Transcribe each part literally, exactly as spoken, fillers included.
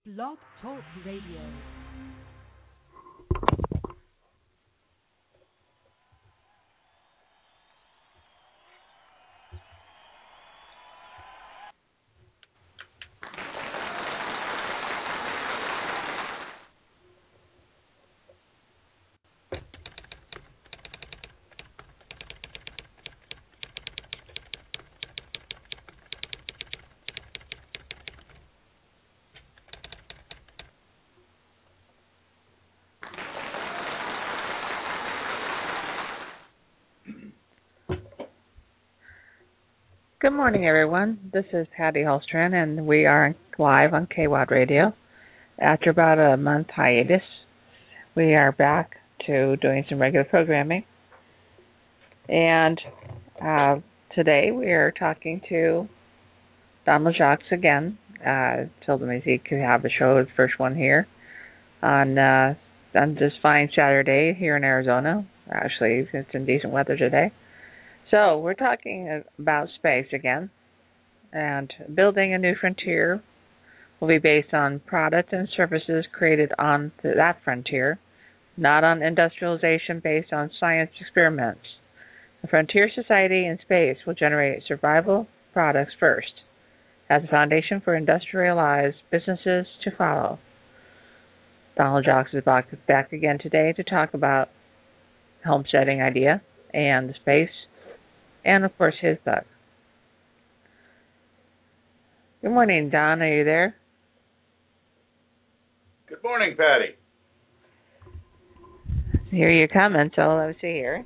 Blog Talk Radio. Good morning, everyone. This is Patty Holstran, and we are live on K W A D Radio. After about a month hiatus, we are back to doing some regular programming. And uh, today we are talking to Donald Jacques again. Uh, told him he could have the show, the first one here, on, uh, on this fine Saturday here in Arizona. Actually, it's in decent weather today. So we're talking about space again, and building a new frontier will be based on products and services created on that frontier, not on industrialization based on science experiments. The frontier society in space will generate survival products first, as a foundation for industrialized businesses to follow. Donald Jacques is back again today to talk about the homesteading idea and the space, and, of course, his book. Good morning, Don. Are you there? Good morning, Patty. Here you coming, so let's see here.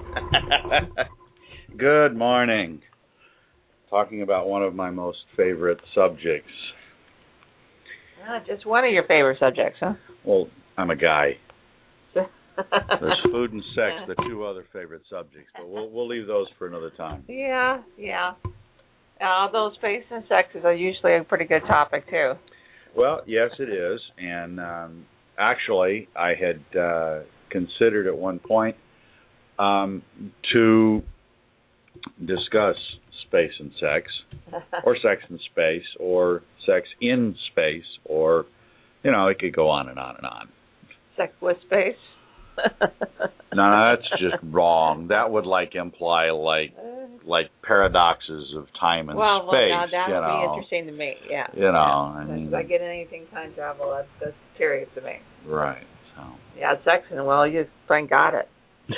Good morning. Talking about one of my most favorite subjects. Ah, just one of your favorite subjects, huh? Well, I'm a guy. There's food and sex, the two other favorite subjects, but we'll we'll leave those for another time. Yeah, yeah. Although space and sex is usually a pretty good topic, too. Well, yes, it is. And um, actually, I had uh, considered at one point um, to discuss space and sex, or sex in space, or sex in space, or, you know, it could go on and on and on. Sex with space? No, no, that's just wrong. That would like imply like like paradoxes of time and well, space. Well, now that you would know. be interesting to me. Yeah. You know, yeah. I mean, if I get anything time travel, that's, that's curious to me. Right. So. Yeah, sex and well, you Frank got it.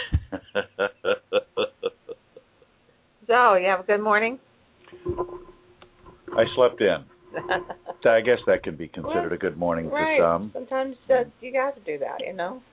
So, you have a good morning. I slept in. So I guess that could be considered well, a good morning right. for some. Sometimes uh, you got to do that, you know.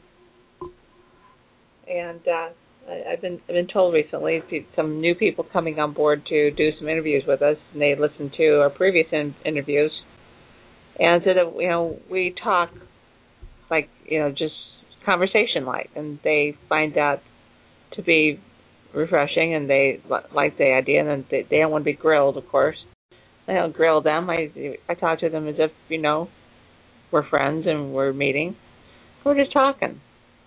And uh, I, I've been I've been told recently some new people coming on board to do some interviews with us, and they listened to our previous in, interviews, and said that you know we talk like you know just conversation like, and they find that to be refreshing, and they like the idea, and they, they don't want to be grilled, of course. I don't grill them. I I talk to them as if you know we're friends and we're meeting. We're just talking.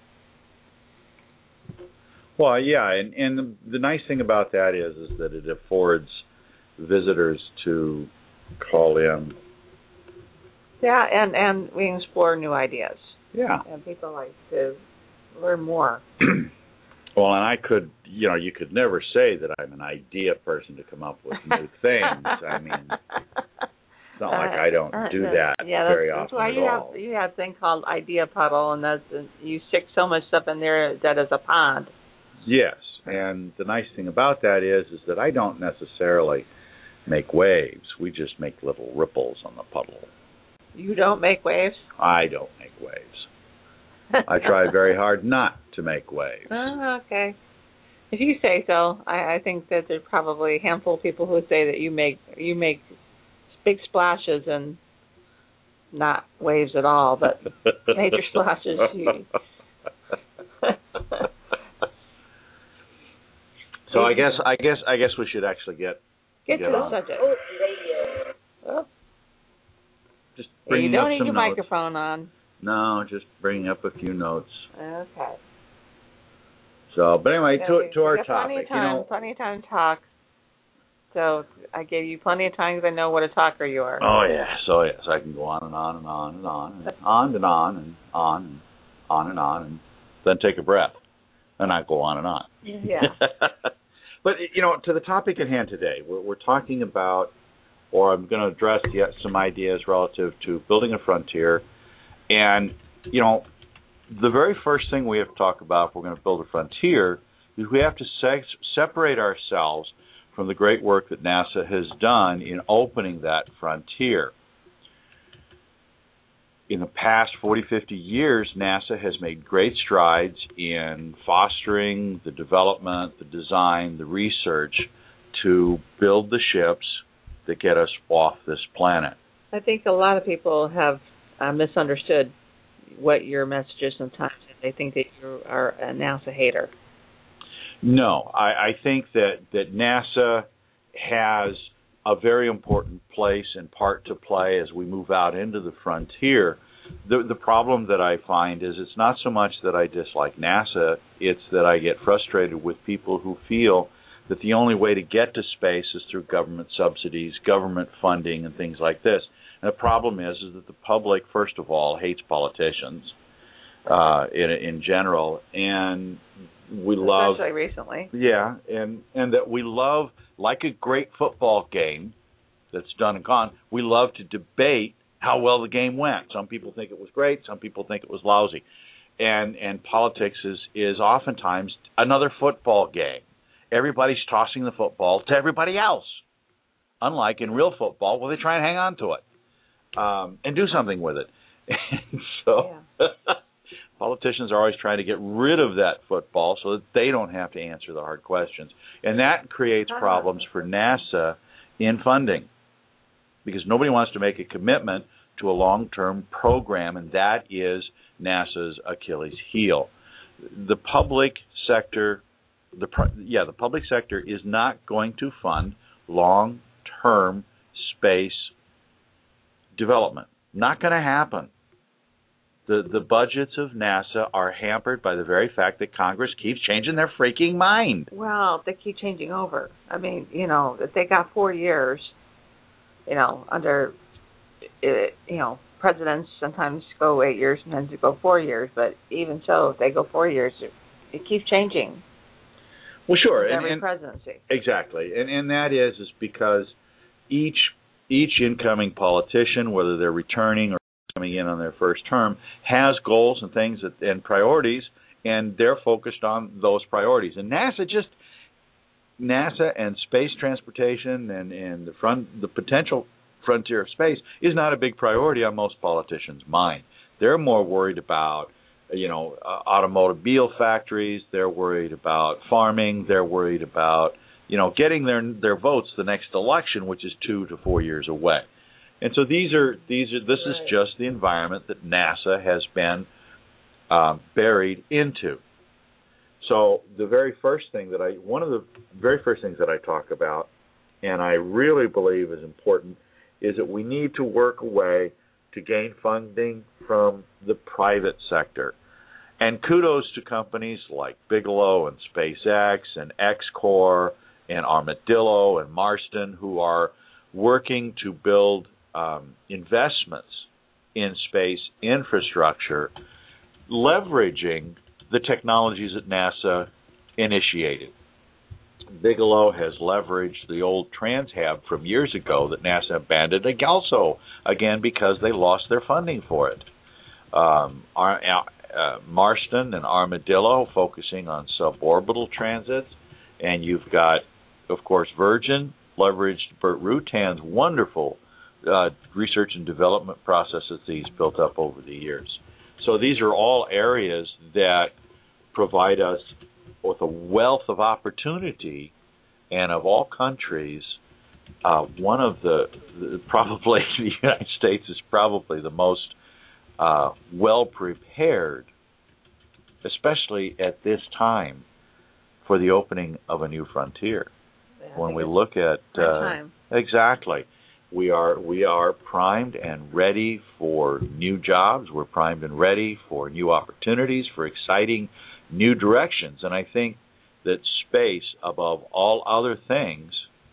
Well, yeah, and, and the, the nice thing about that is is that it affords visitors to call in. Yeah, and, and we explore new ideas. Yeah. And people like to learn more. Well, and I could, you know, you could never say that I'm an idea person to come up with new things. I mean, it's not like I don't do that yeah, very that's, often that's why at you all. Have, you have a thing called Idea Puddle, and that's you stick so much stuff in there that is a pond. Yes, and the nice thing about that is, is that I don't necessarily make waves. We just make little ripples on the puddle. You don't make waves? I don't make waves. I try very hard not to make waves. Oh, okay. If you say so, I, I think that there's probably a handful of people who say that you make you make big splashes and not waves at all, but major splashes. You... So I guess I guess I guess we should actually get get, get to on. the subject. Oh. Just bringing you don't up need some your notes. microphone on. No, just bringing up a few notes. Okay. So, but anyway, yeah, to to our topic. topic, plenty of time, you know, plenty of time to talk. So I gave you plenty of time because I know what a talker you are. Oh, yes. Oh, yes. I can go on and on and on and on and on and on and on and on and on and then take a breath and not go on and on. Yeah. But, you know, to the topic at hand today, we're, we're talking about, or I'm going to address yet some ideas relative to building a frontier. And, you know, the very first thing we have to talk about if we're going to build a frontier is we have to se- separate ourselves from the great work that NASA has done in opening that frontier. In the past forty, fifty years, NASA has made great strides in fostering the development, the design, the research to build the ships that get us off this planet. I think a lot of people have uh, misunderstood what your message is sometimes. They think that you are a NASA hater. No, I, I think that, that NASA has a very important place and part to play as we move out into the frontier. The, the problem that I find is it's not so much that I dislike NASA, it's that I get frustrated with people who feel that the only way to get to space is through government subsidies, government funding, and things like this. And the problem is, is that the public, first of all, hates politicians uh, in, in general, and we love, especially recently. Yeah, and, and that we love, like a great football game that's done and gone, we love to debate how well the game went. Some people think it was great, some people think it was lousy. And and politics is, is oftentimes another football game. Everybody's tossing the football to everybody else. Unlike in real football, where they try and hang on to it um, and do something with it. And so yeah. Politicians are always trying to get rid of that football so that they don't have to answer the hard questions. And that creates problems for NASA in funding because nobody wants to make a commitment to a long-term program, and that is NASA's Achilles heel. The public sector, the yeah, the public sector is not going to fund long-term space development. Not going to happen. The the budgets of NASA are hampered by the very fact that Congress keeps changing their freaking mind. Well, they keep changing over. I mean, you know, if they got four years, you know, under, you know, presidents sometimes go eight years, sometimes they go four years. But even so, if they go four years, it, it keeps changing. Well, sure. Every and, and, presidency. Exactly. And and that is, is because each each incoming politician, whether they're returning or coming in on their first term, has goals and things that, and priorities, and they're focused on those priorities. And NASA just NASA and space transportation and, and the front the potential frontier of space is not a big priority on most politicians' mind. They're more worried about, you know, uh, automobile factories. They're worried about farming. They're worried about, you know, getting their their votes the next election, which is two to four years away. And so these are these are this right. is just the environment that NASA has been um, buried into. So the very first thing that I one of the very first things that I talk about, and I really believe is important, is that we need to work a way to gain funding from the private sector. And kudos to companies like Bigelow and SpaceX and X-Corp and Armadillo and Marston who are working to build um, investments in space infrastructure, leveraging the technologies that NASA initiated. Bigelow has leveraged the old TransHab from years ago that NASA abandoned also, again, because they lost their funding for it. Um, our, uh, Marston and Armadillo focusing on suborbital transits, and you've got, of course, Virgin leveraged Burt Rutan's wonderful uh, research and development processes that he's built up over the years. So these are all areas that provide us with a wealth of opportunity, and of all countries, uh, one of the, the probably the United States is probably the most uh, well prepared, especially at this time, for the opening of a new frontier. Yeah, when we look at uh, exactly, we are we are primed and ready for new jobs. We're primed and ready for new opportunities, for exciting new directions. And I think that space, above all other things,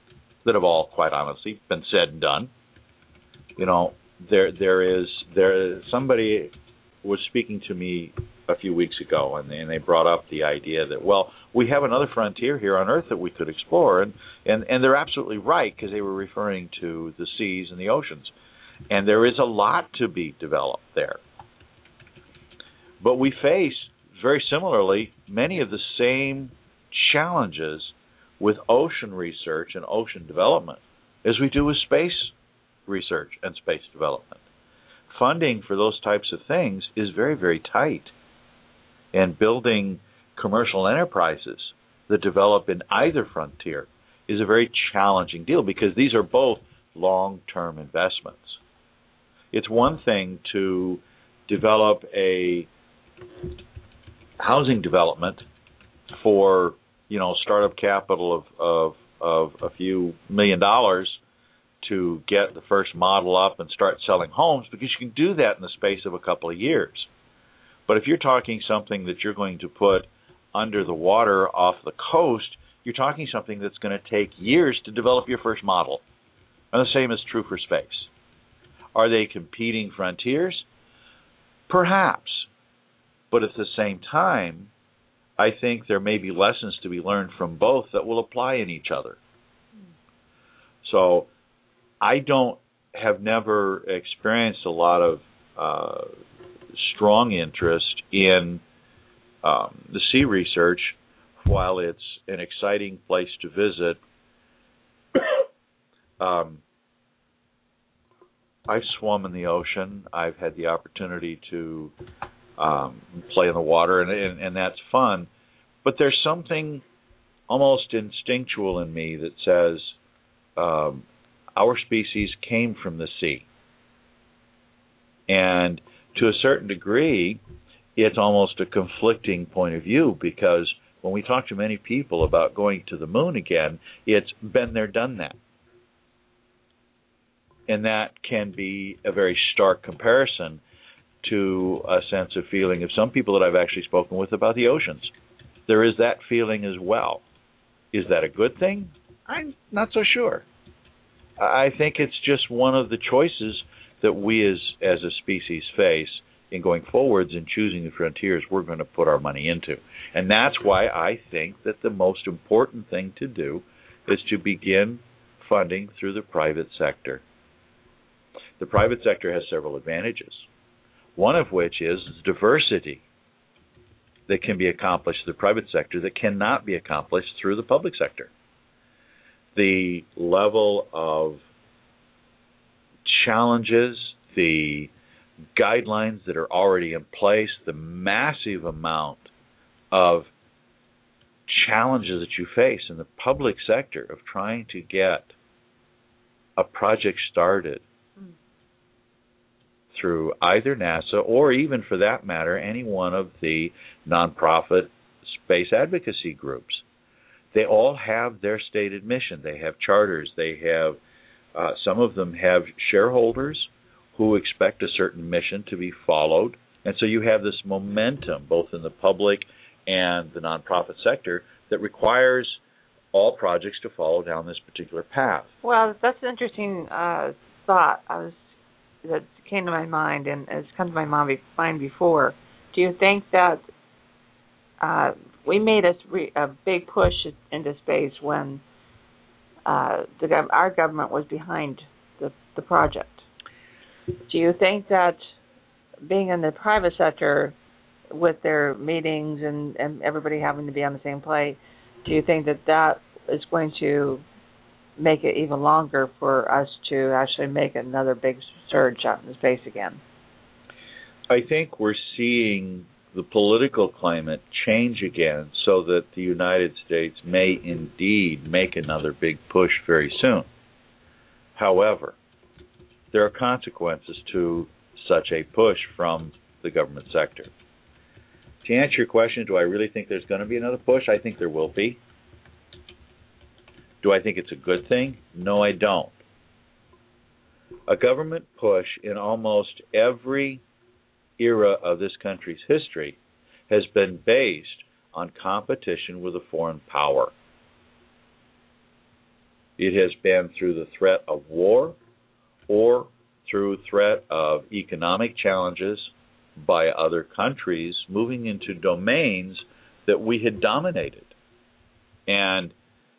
that have all, quite honestly, been said and done. You know, there there is there somebody was speaking to me a few weeks ago, and they, and they brought up the idea that, well, we have another frontier here on Earth that we could explore, and and, and they're absolutely right, because they were referring to the seas and the oceans, and there is a lot to be developed there. But we face, very similarly, many of the same challenges with ocean research and ocean development as we do with space research and space development. Funding for those types of things is very, very tight. And building commercial enterprises that develop in either frontier is a very challenging deal, because these are both long-term investments. It's one thing to develop a housing development for, you know, startup capital of, of, of a few million dollars to get the first model up and start selling homes, because you can do that in the space of a couple of years. But if you're talking something that you're going to put under the water off the coast, you're talking something that's going to take years to develop your first model. And the same is true for space. Are they competing frontiers? Perhaps. But at the same time, I think there may be lessons to be learned from both that will apply in each other. So I don't have never experienced a lot of uh, strong interest in um, the sea research. While it's an exciting place to visit, um, I've swum in the ocean. I've had the opportunity to um, play in the water, and, and, and that's fun. But there's something almost instinctual in me that says um, our species came from the sea. And to a certain degree, it's almost a conflicting point of view, because when we talk to many people about going to the moon again, it's been there, done that. And that can be a very stark comparison to a sense of feeling of some people that I've actually spoken with about the oceans. There is that feeling as well. Is that a good thing? I'm not so sure. I think it's just one of the choices that we as, as a species face in going forwards and choosing the frontiers we're going to put our money into. And that's why I think that the most important thing to do is to begin funding through the private sector. The private sector has several advantages, one of which is diversity that can be accomplished through the private sector that cannot be accomplished through the public sector. The level of challenges, the guidelines that are already in place, the massive amount of challenges that you face in the public sector of trying to get a project started mm. through either NASA or even, for that matter, any one of the nonprofit space advocacy groups. They all have their stated mission. They have charters. They have, uh, some of them have shareholders who expect a certain mission to be followed. And so you have this momentum, both in the public and the nonprofit sector, that requires all projects to follow down this particular path. Well, that's an interesting uh, thought I was, that came to my mind, and has come to my mind before. Do you think that uh, we made a, a big push into space when uh, the, our government was behind the, the project? Do you think that being in the private sector with their meetings and, and everybody having to be on the same play, do you think that that is going to make it even longer for us to actually make another big surge out in space again? I think we're seeing the political climate change again so that the United States may indeed make another big push very soon. However, there are consequences to such a push from the government sector. To answer your question, do I really think there's going to be another push? I think there will be. Do I think it's a good thing? No, I don't. A government push in almost every era of this country's history has been based on competition with a foreign power. It has been through the threat of war or through threat of economic challenges by other countries moving into domains that we had dominated. And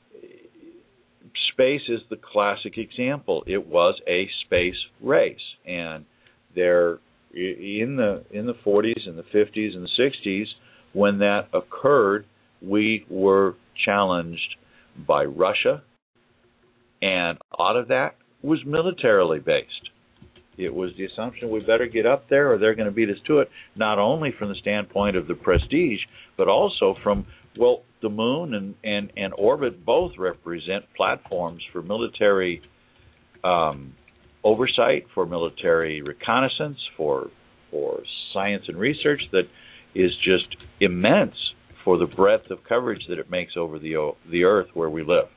space is the classic example. It was a space race, and there in the in the forties and the fifties and the sixties, when that occurred, we were challenged by Russia, and a lot of that was militarily based. It was the assumption we better get up there or they're going to beat us to it, not only from the standpoint of the prestige, but also from, well, the moon and, and, and orbit both represent platforms for military um, oversight, for military reconnaissance, for for science and research that is just immense for the breadth of coverage that it makes over the the Earth where we live.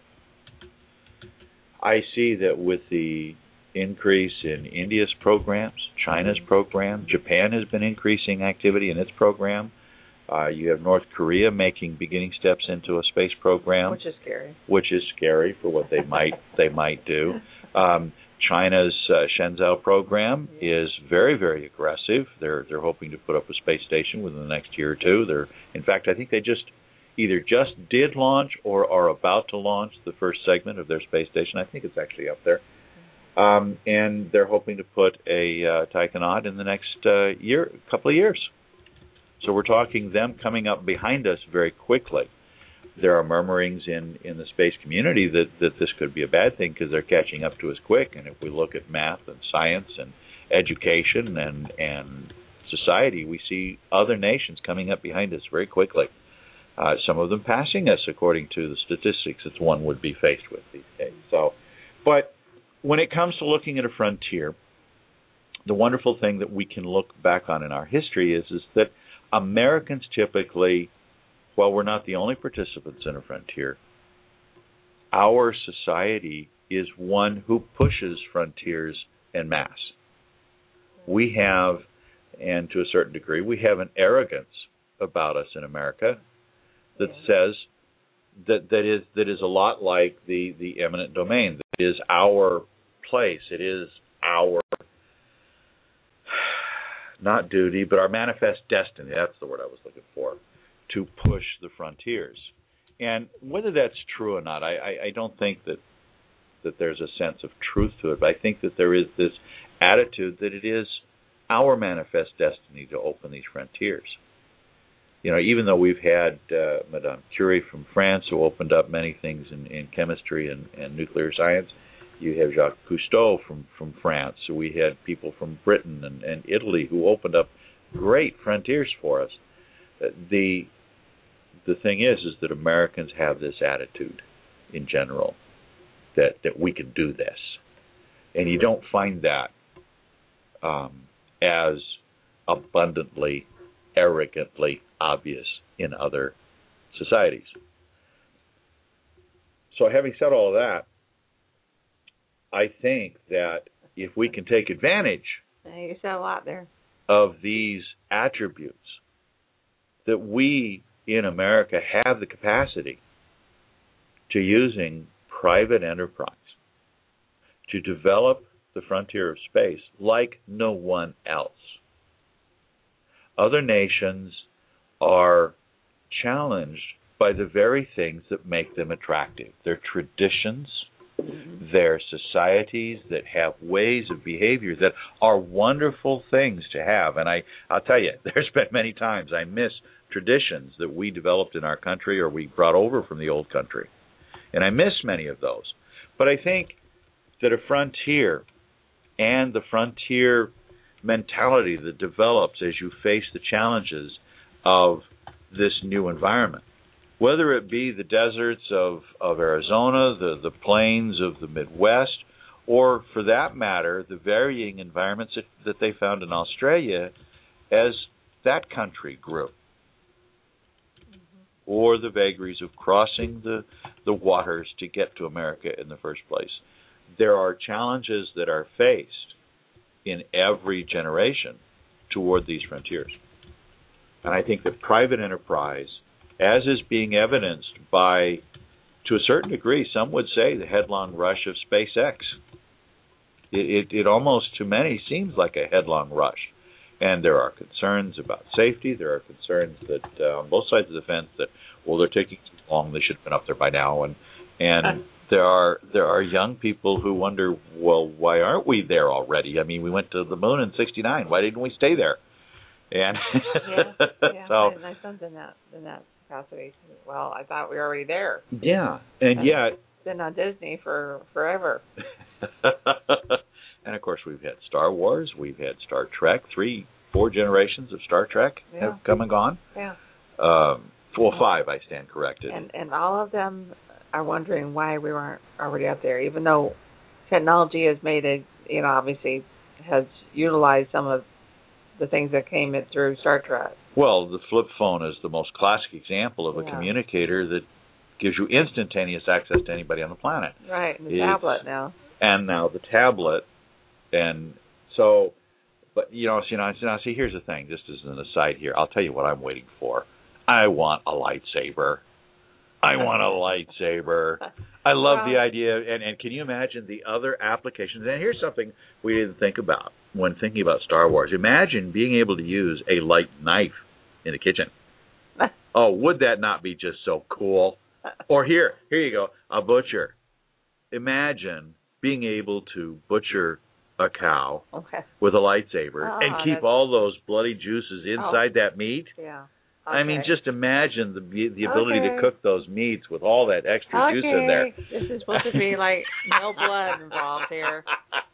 I see that with the increase in India's programs, China's program, Japan has been increasing activity in its program. Uh, you have North Korea making beginning steps into a space program, which is scary. Which is scary for what they might they might do. Um, China's uh, Shenzhou program is very, very aggressive. They're they're hoping to put up a space station within the next year or two. They're, in fact, I think they just either just did launch or are about to launch the first segment of their space station. I think it's actually up there. Um, and they're hoping to put a uh, taikonaut in the next uh, year, couple of years. So we're talking them coming up behind us very quickly. There are murmurings in, in the space community that, that this could be a bad thing because they're catching up to us quick. And if we look at math and science and education and, and society, we see other nations coming up behind us very quickly. Uh, some of them passing us according to the statistics that one would be faced with these days. So, but when it comes to looking at a frontier, the wonderful thing that we can look back on in our history is, is that Americans typically, while we're not the only participants in a frontier, our society is one who pushes frontiers en masse. We have, and to a certain degree, we have an arrogance about us in America that says that that is that is a lot like the, the eminent domain. That is our place. It is our, not duty, but our manifest destiny. That's the word I was looking for, to push the frontiers. And whether that's true or not, I, I, I don't think that that there's a sense of truth to it, but I think that there is this attitude that it is our manifest destiny to open these frontiers. You know, even though we've had uh, Madame Curie from France, who opened up many things in, in chemistry and, and nuclear science, you have Jacques Cousteau from, from France. So we had people from Britain and, and Italy who opened up great frontiers for us. Uh, the the thing is, is that Americans have this attitude in general that, that we can do this. And you don't find that um, as abundantly, arrogantly obvious in other societies. So having said all of that, I think that if we can take advantage you said a lot there. of these attributes, that we in America have the capacity to using private enterprise to develop the frontier of space like no one else. Other nations are challenged by the very things that make them attractive. Their traditions, mm-hmm. their societies that have ways of behavior that are wonderful things to have. And I, I'll tell you, there's been many times I miss traditions that we developed in our country or we brought over from the old country. And I miss many of those. But I think that a frontier and the frontier mentality that develops as you face the challenges of this new environment, whether it be the deserts of, of Arizona, the, the plains of the Midwest, or for that matter, the varying environments that, that they found in Australia as that country grew, mm-hmm. or the vagaries of crossing the, the waters to get to America in the first place. There are challenges that are faced in every generation toward these frontiers. And I think that private enterprise, as is being evidenced by to a certain degree, some would say the headlong rush of SpaceX. It, it, it almost, to many, seems like a headlong rush. And there are concerns about safety. There are concerns that uh, on both sides of the fence that, well, they're taking too long. They should have been up there by now. And and there are there are young people who wonder, well, why aren't we there already? I mean, we went to the moon in sixty-nine. Why didn't we stay there? And yeah, yeah. so my, my son's in that in that capacity. Well, I thought we were already there. Yeah, and, and yet been on Disney for forever. And of course, we've had Star Wars, we've had Star Trek. Three, four generations of Star Trek yeah. have come and gone. Yeah. Um, well, five, I stand corrected. And and all of them are wondering why we weren't already up there, even though technology has made it, you know, obviously has utilized some of the things that came in through Star Trek. Well, the flip phone is the most classic example of a yeah. communicator that gives you instantaneous access to anybody on the planet. Right, and the it's, tablet now. And now the tablet. And so, but, you know, so, you know, so now, see, here's the thing. Just as an aside here, I'll tell you what I'm waiting for. I want a lightsaber. I want a lightsaber. I love well, the idea. And, and can you imagine the other applications? And here's something we didn't think about when thinking about Star Wars. Imagine being able to use a light knife in the kitchen. Oh, would that not be just so cool? Or here, here you go, a butcher. Imagine being able to butcher a cow okay. with a lightsaber oh, and keep all those bloody juices inside oh. that meat. Yeah. Okay. I mean, just imagine the the ability okay. to cook those meats with all that extra okay. juice in there. This is supposed to be like no blood involved here.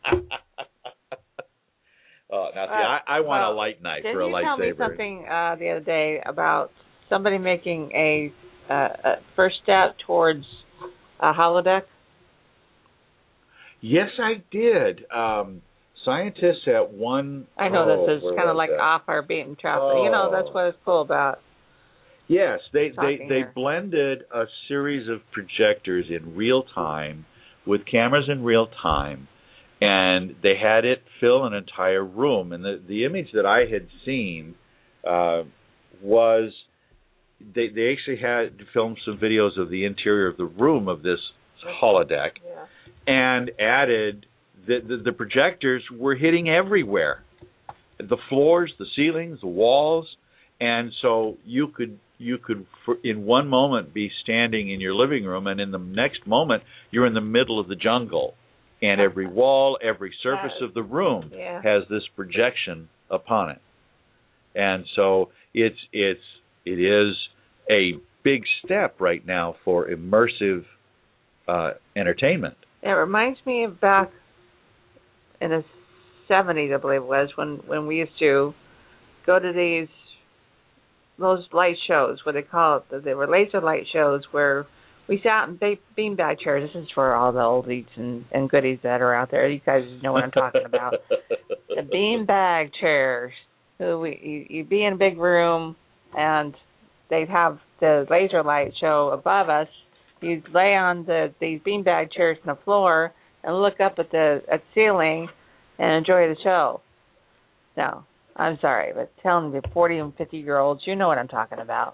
Oh, now see, uh, I, I want well, a light knife for a lightsaber. Didn't you tell me something uh, the other day about somebody making a, uh, a first step towards a holodeck? Yes, I did. Um, scientists at one... I know oh, this is kind of like that? off our beaten track, oh. but you know, that's what it's cool about. Yes, they, they, they here. blended a series of projectors in real time with cameras in real time, and they had it fill an entire room. And the, the image that I had seen uh, was... They, they actually had filmed some videos of the interior of the room of this holodeck. Yeah. And added the, the the projectors were hitting everywhere, the floors, the ceilings, the walls, and so you could you could for, in one moment be standing in your living room, and in the next moment you're in the middle of the jungle, and every wall, every surface of the room yeah. has this projection upon it, and so it's it's it is a big step right now for immersive uh, entertainment. It reminds me of back in the seventies, I believe it was, when, when we used to go to these, those light shows, what they call it, they were laser light shows where we sat in be- beanbag chairs. This is for all the oldies and, and goodies that are out there. You guys know what I'm talking about. The beanbag chairs. So we, you, you'd be in a big room, and they'd have the laser light show above us. You'd lay on the these beanbag chairs on the floor and look up at the at the ceiling and enjoy the show. No, I'm sorry, but telling the forty and fifty year olds, you know what I'm talking about.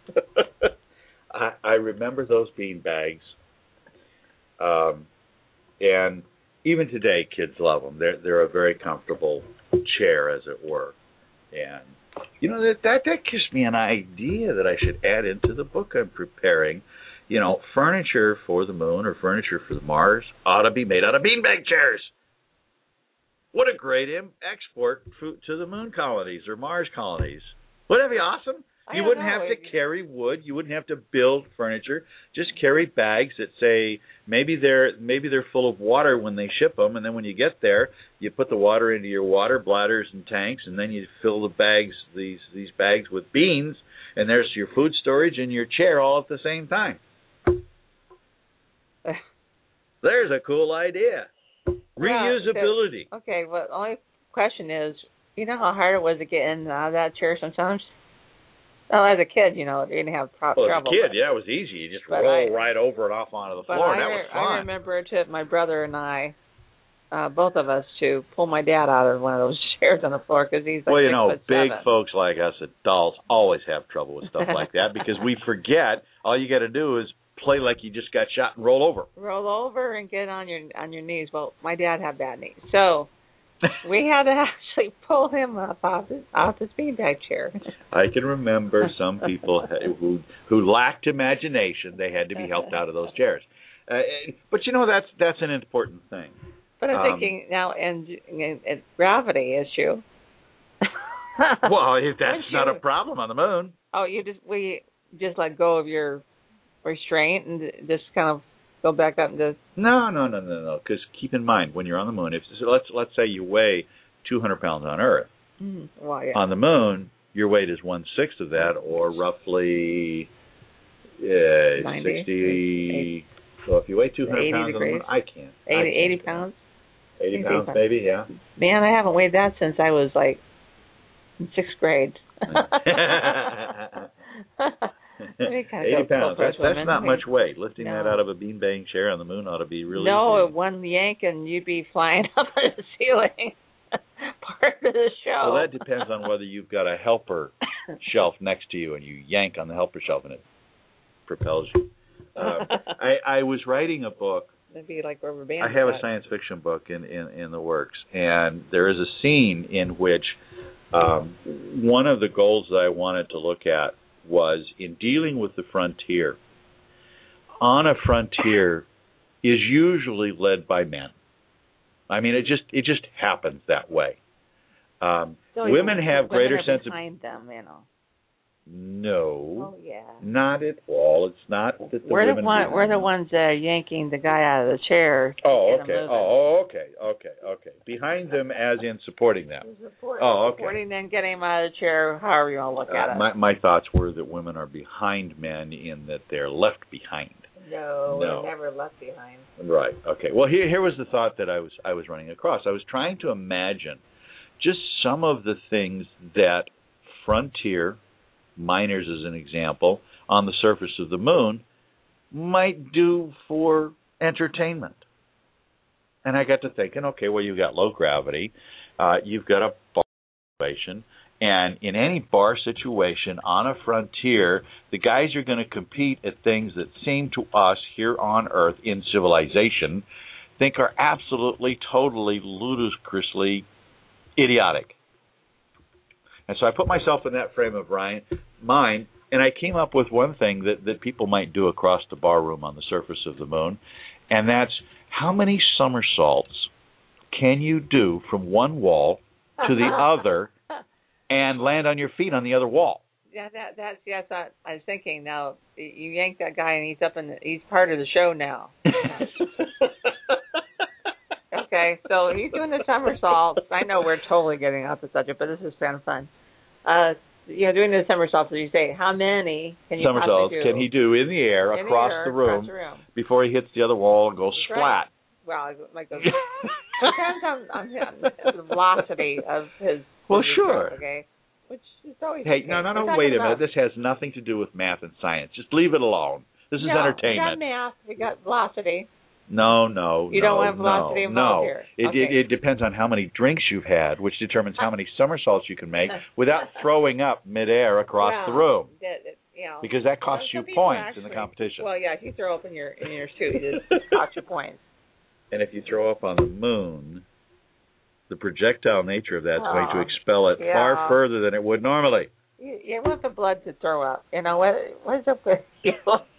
I, I remember those beanbags, um, and even today, kids love them. They're they're a very comfortable chair, as it were, and you know that that that gives me an idea that I should add into the book I'm preparing. You know, furniture for the moon or furniture for the Mars ought to be made out of beanbag chairs. What a great im- export to the moon colonies or Mars colonies. Wouldn't that be awesome? You wouldn't know. have to carry wood. You wouldn't have to build furniture. Just carry bags that say maybe they're maybe they're full of water when they ship them, and then when you get there, you put the water into your water bladders and tanks, and then you fill the bags these these bags with beans, and there's your food storage and your chair all at the same time. There's a cool idea. Reusability. Yeah, okay, well, the only question is, you know how hard it was to get in out of that chair sometimes? Well, as a kid, you know, you didn't have pro- well, trouble. As a kid, but, yeah, it was easy. You just roll I, right over and off onto the but floor, I and that re- was fun. I remember it took my brother and I, uh, both of us, to pull my dad out of one of those chairs on the floor because he's like Well, you six know, foot big seven. folks like us adults always have trouble with stuff like that because we forget all you got to do is play like you just got shot and roll over. Roll over and get on your on your knees. Well, my dad had bad knees, so we had to actually pull him up off his off his beanbag chair. I can remember some people who who lacked imagination. They had to be helped out of those chairs. Uh, but you know, that's that's an important thing. But I'm um, thinking now, and, and, and gravity issue. Well, if that's not a problem on the moon. Oh, you just we just let go of your restraint and just kind of go back up and just. No, no, no, no, no. Because keep in mind, when you're on the moon, if so let's let's say you weigh two hundred pounds on Earth, mm-hmm. well, yeah. on the moon, your weight is one sixth of that, or roughly uh, ninety, sixty. eighty. So if you weigh two hundred pounds degrees. on the moon, I can't. eighty, I can't eighty pounds. Eighty pounds, pounds, maybe, yeah. Man, I haven't weighed that since I was like in sixth grade. Eighty pounds. That's, that's not much weight. Lifting no. that out of a beanbag chair on the moon ought to be really. No, easy. one yank and you'd be flying up on the ceiling. Part of the show. Well, that depends on whether you've got a helper shelf next to you and you yank on the helper shelf and it propels you. Uh, I, I was writing a book. It'd be like rubber band. I have a science fiction book in, in, in the works, and there is a scene in which um, one of the goals that I wanted to look at was in dealing with the frontier. On a frontier is usually led by men. I mean, it just it just happens that way. Um, so women have women greater are sense behind of them, you know. No. Oh yeah. Not at all. It's not that the we're women. The one, we're the ones uh, yanking the guy out of the chair. Oh okay. Oh okay. Okay. Okay. Behind them, as in supporting them. Support, oh okay. Supporting them, getting them out of the chair. However you want to look uh, at it. My my thoughts were that women are behind men in that they're left behind. No, no. they're never left behind. Right. Okay. Well, here here was the thought that I was I was running across. I was trying to imagine just some of the things that frontier miners, as an example, on the surface of the moon might do for entertainment. And I got to thinking, okay, well, you've got low gravity, uh, you've got a bar situation, and in any bar situation on a frontier, the guys are going to compete at things that seem to us here on Earth in civilization think are absolutely, totally, ludicrously idiotic. And so I put myself in that frame of mind, and I came up with one thing that, that people might do across the bar room on the surface of the moon, and that's how many somersaults can you do from one wall to the other and land on your feet on the other wall? Yeah, that that's yes. I, I was thinking. Now you yank that guy, and he's up in. The, he's part of the show now. Okay, so he's doing the somersaults. I know we're totally getting off the subject, but this is kind of fun. Uh, you know, doing the somersaults. So you say, how many can you somersaults do? can he do in the air, in across, the, air the room, across the room before he hits the other wall and goes That's splat? Right. Well, like those, depends on, on the velocity of his. Well, his sure. Stroke, okay. Which is always hey, no, no, no. Wait a minute. This has nothing to do with math and science. Just leave it alone. This is no, entertainment. We got math. We got velocity. No, no, you no, don't want velocity no, involved no. here. It, okay. it, it depends on how many drinks you've had, which determines how many somersaults you can make without throwing up midair across well, the room. That, that, you know, because that costs you points actually, in the competition. Well, yeah, if you throw up in your in yours too, it just costs you points. And if you throw up on the moon, the projectile nature of that's oh, going to expel it yeah. far further than it would normally. You, you want the blood to throw up. You know what? What's up with you?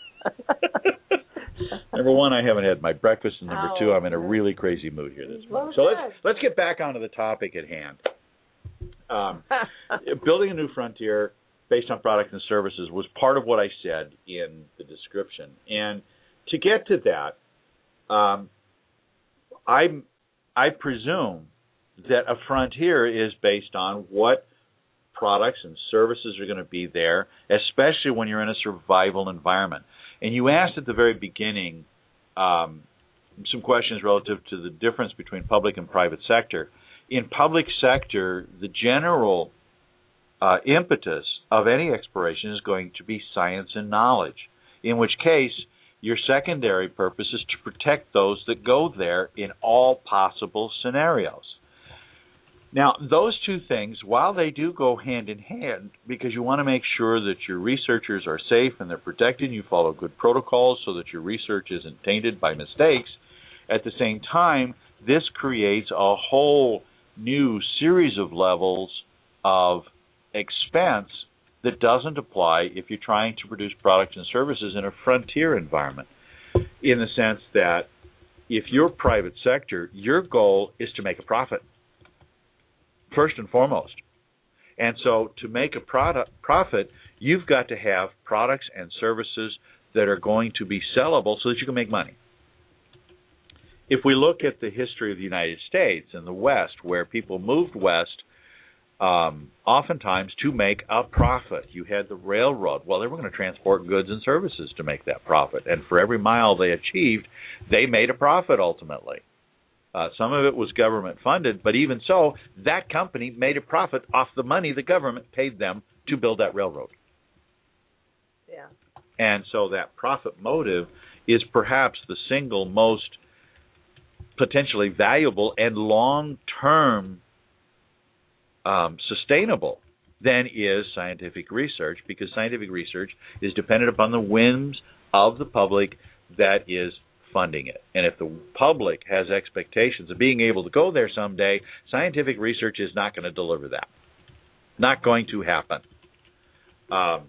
Number one, I haven't had my breakfast, and number oh, two, I'm in a really crazy mood here this morning. Well, so let's let's get back onto the topic at hand. Um, building a new frontier based on products and services was part of what I said in the description, and to get to that, um, I I presume that a frontier is based on what products and services are going to be there, especially when you're in a survival environment. And you asked at the very beginning um, some questions relative to the difference between public and private sector. In public sector, the general uh, impetus of any exploration is going to be science and knowledge, in which case your secondary purpose is to protect those that go there in all possible scenarios. Now, those two things, while they do go hand in hand, because you want to make sure that your researchers are safe and they're protected, and you follow good protocols so that your research isn't tainted by mistakes, at the same time, this creates a whole new series of levels of expense that doesn't apply if you're trying to produce products and services in a frontier environment, in the sense that if you're private sector, your goal is to make a profit, first and foremost. And so to make a product profit, you've got to have products and services that are going to be sellable so that you can make money. If we look at the history of the United States and the West, where people moved west um, oftentimes to make a profit. You had the railroad. Well, they were going to transport goods and services to make that profit. And for every mile they achieved, they made a profit ultimately. Uh, some of it was government funded, but even so, that company made a profit off the money the government paid them to build that railroad. Yeah. And so that profit motive is perhaps the single most potentially valuable and long-term um, sustainable than is scientific research, because scientific research is dependent upon the whims of the public that is funding it. And if the public has expectations of being able to go there someday, scientific research is not going to deliver that. Not going to happen. Um,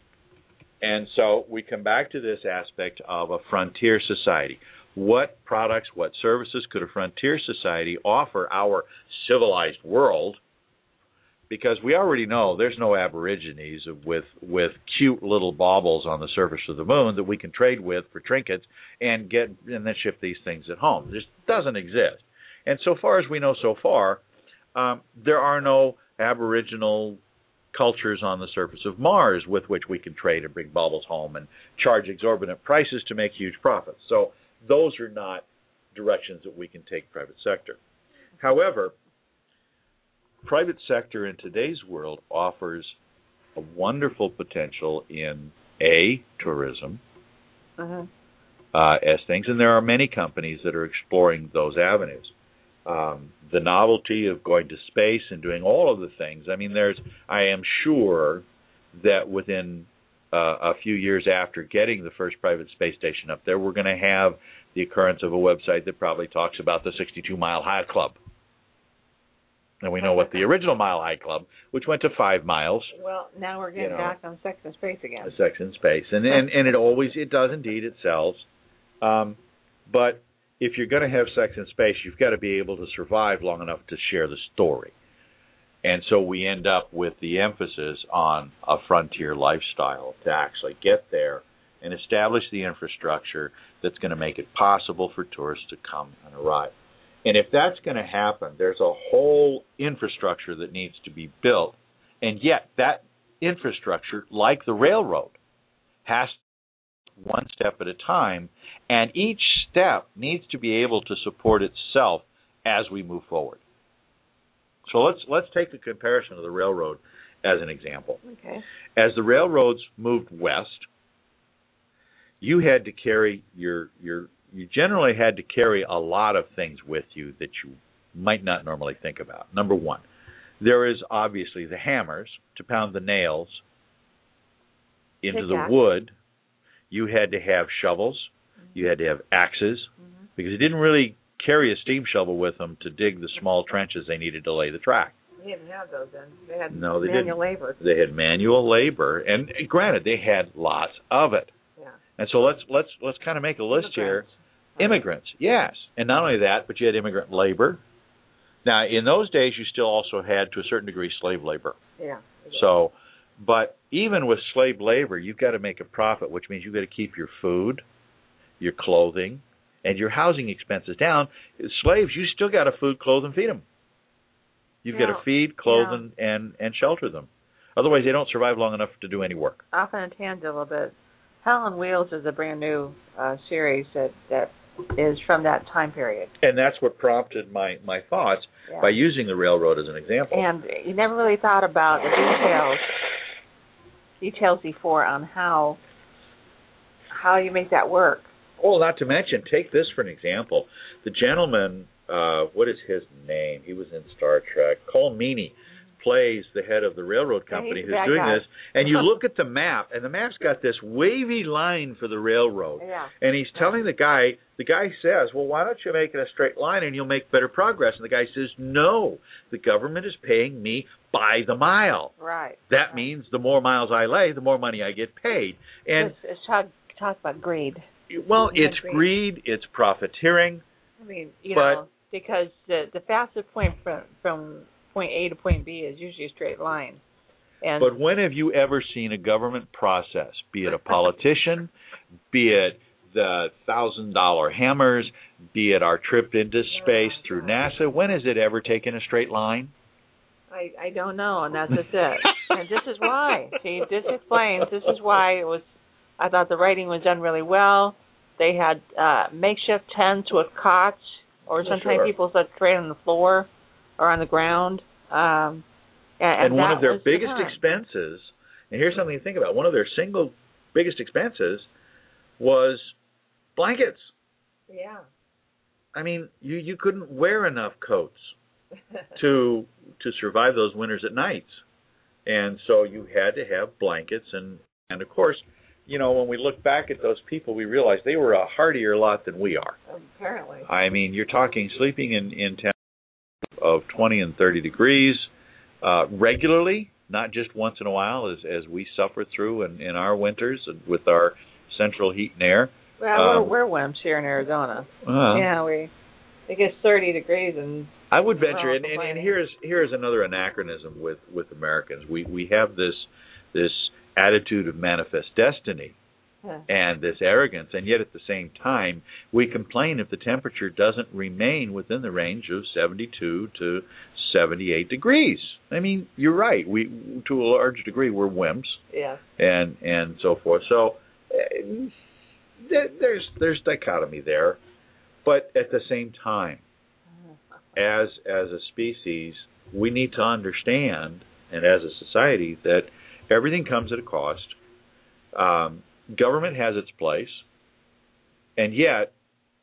and so we come back to this aspect of a frontier society. What products, what services could a frontier society offer our civilized world? Because we already know there's no aborigines with with cute little baubles on the surface of the moon that we can trade with for trinkets and get and then ship these things at home. This doesn't exist. And so far as we know so far, um, there are no aboriginal cultures on the surface of Mars with which we can trade and bring baubles home and charge exorbitant prices to make huge profits. So those are not directions that we can take private sector. However, private sector in today's world offers a wonderful potential in, A, tourism, uh-huh. uh, as things, and there are many companies that are exploring those avenues. Um, the novelty of going to space and doing all of the things. I mean, there's, I am sure that within uh, a few years after getting the first private space station up there, we're going to have the occurrence of a website that probably talks about the sixty-two mile high club. And we know what the original Mile High Club, which went to five miles. Well, now we're getting you know, back on Sex and Space again. Sex and Space, and and and it always it does indeed it sells, um, but if you're going to have Sex and Space, you've got to be able to survive long enough to share the story, and so we end up with the emphasis on a frontier lifestyle to actually get there and establish the infrastructure that's going to make it possible for tourists to come and arrive. And if that's going to happen, there's a whole infrastructure that needs to be built. And yet that infrastructure, like the railroad, has to one step at a time. And each step needs to be able to support itself as we move forward. So let's let's take the comparison of the railroad as an example. Okay. As the railroads moved west, you had to carry your your you generally had to carry a lot of things with you that you might not normally think about. Number one, there is obviously the hammers to pound the nails into exactly. the wood. You had to have shovels. Mm-hmm. You had to have axes, mm-hmm. because you didn't really carry a steam shovel with them to dig the small trenches they needed to lay the track. They didn't have those then. They had no, they manual didn't. labor. They had manual labor, and granted, they had lots of it. Yeah. And so let's let's let's kind of make a list here. Immigrants, yes. And not only that, but you had immigrant labor. Now, in those days, you still also had, to a certain degree, slave labor. Yeah. So, but even with slave labor, you've got to make a profit, which means you've got to keep your food, your clothing, and your housing expenses down. Slaves, you still got to food, clothe, and feed them. You've yeah. got to feed, clothe, yeah. and, and, and shelter them. Otherwise, they don't survive long enough to do any work. Off on a tangent a little bit. Hell on Wheels is a brand new uh, series that, that is from that time period. And that's what prompted my, my thoughts yeah. by using the railroad as an example. And you never really thought about the details details before on how how you make that work. Oh, not to mention, take this for an example. The gentleman uh, what is his name? He was in Star Trek. Colm Meaney plays the head of the railroad company who's doing guy. this. And you look at the map, and the map's got this wavy line for the railroad. Yeah. And he's telling the guy, the guy says, well, why don't you make it a straight line and you'll make better progress? And the guy says, no, the government is paying me by the mile. Right. That right. means the more miles I lay, the more money I get paid. And it's, it's talk, talk about greed. Well, Yeah, it's greed. greed, it's profiteering. I mean, you but, know, because the the fastest point from from point A to point B is usually a straight line. And but when have you ever seen a government process, be it a politician, be it the thousand dollar hammers, be it our trip into space oh, through God. NASA, when has it ever taken a straight line? I I don't know, and that's just it. And this is why. See, this explains. This is why it was. I thought the writing was done really well. They had uh, makeshift tents with cots, or sometimes sure. people slept straight on the floor or on the ground. Um, and and, and one of their was biggest the expenses, and here's something to think about, one of their single biggest expenses was blankets. Yeah. I mean, you, you couldn't wear enough coats to to survive those winters at nights. And so you had to have blankets. And, and of course, you know, when we look back at those people, we realize they were a hardier lot than we are. Apparently. I mean, you're talking sleeping in, in temperatures of twenty and thirty degrees uh, regularly, not just once in a while, as as we suffer through in, in our winters with our central heat and air. Well, um, we're, we're wimps here in Arizona. Uh, yeah, we it gets thirty degrees, and I would venture, and, and, and here's here's another anachronism with, with Americans. We we have this this attitude of manifest destiny huh. and this arrogance, and yet at the same time we complain if the temperature doesn't remain within the range of seventy-two to seventy-eight degrees. I mean, you're right. We to a large degree we're wimps. Yeah. And and so forth. So uh, there's there's dichotomy there, but at the same time, as as a species, we need to understand, and as a society, that everything comes at a cost. Um, government has its place, and yet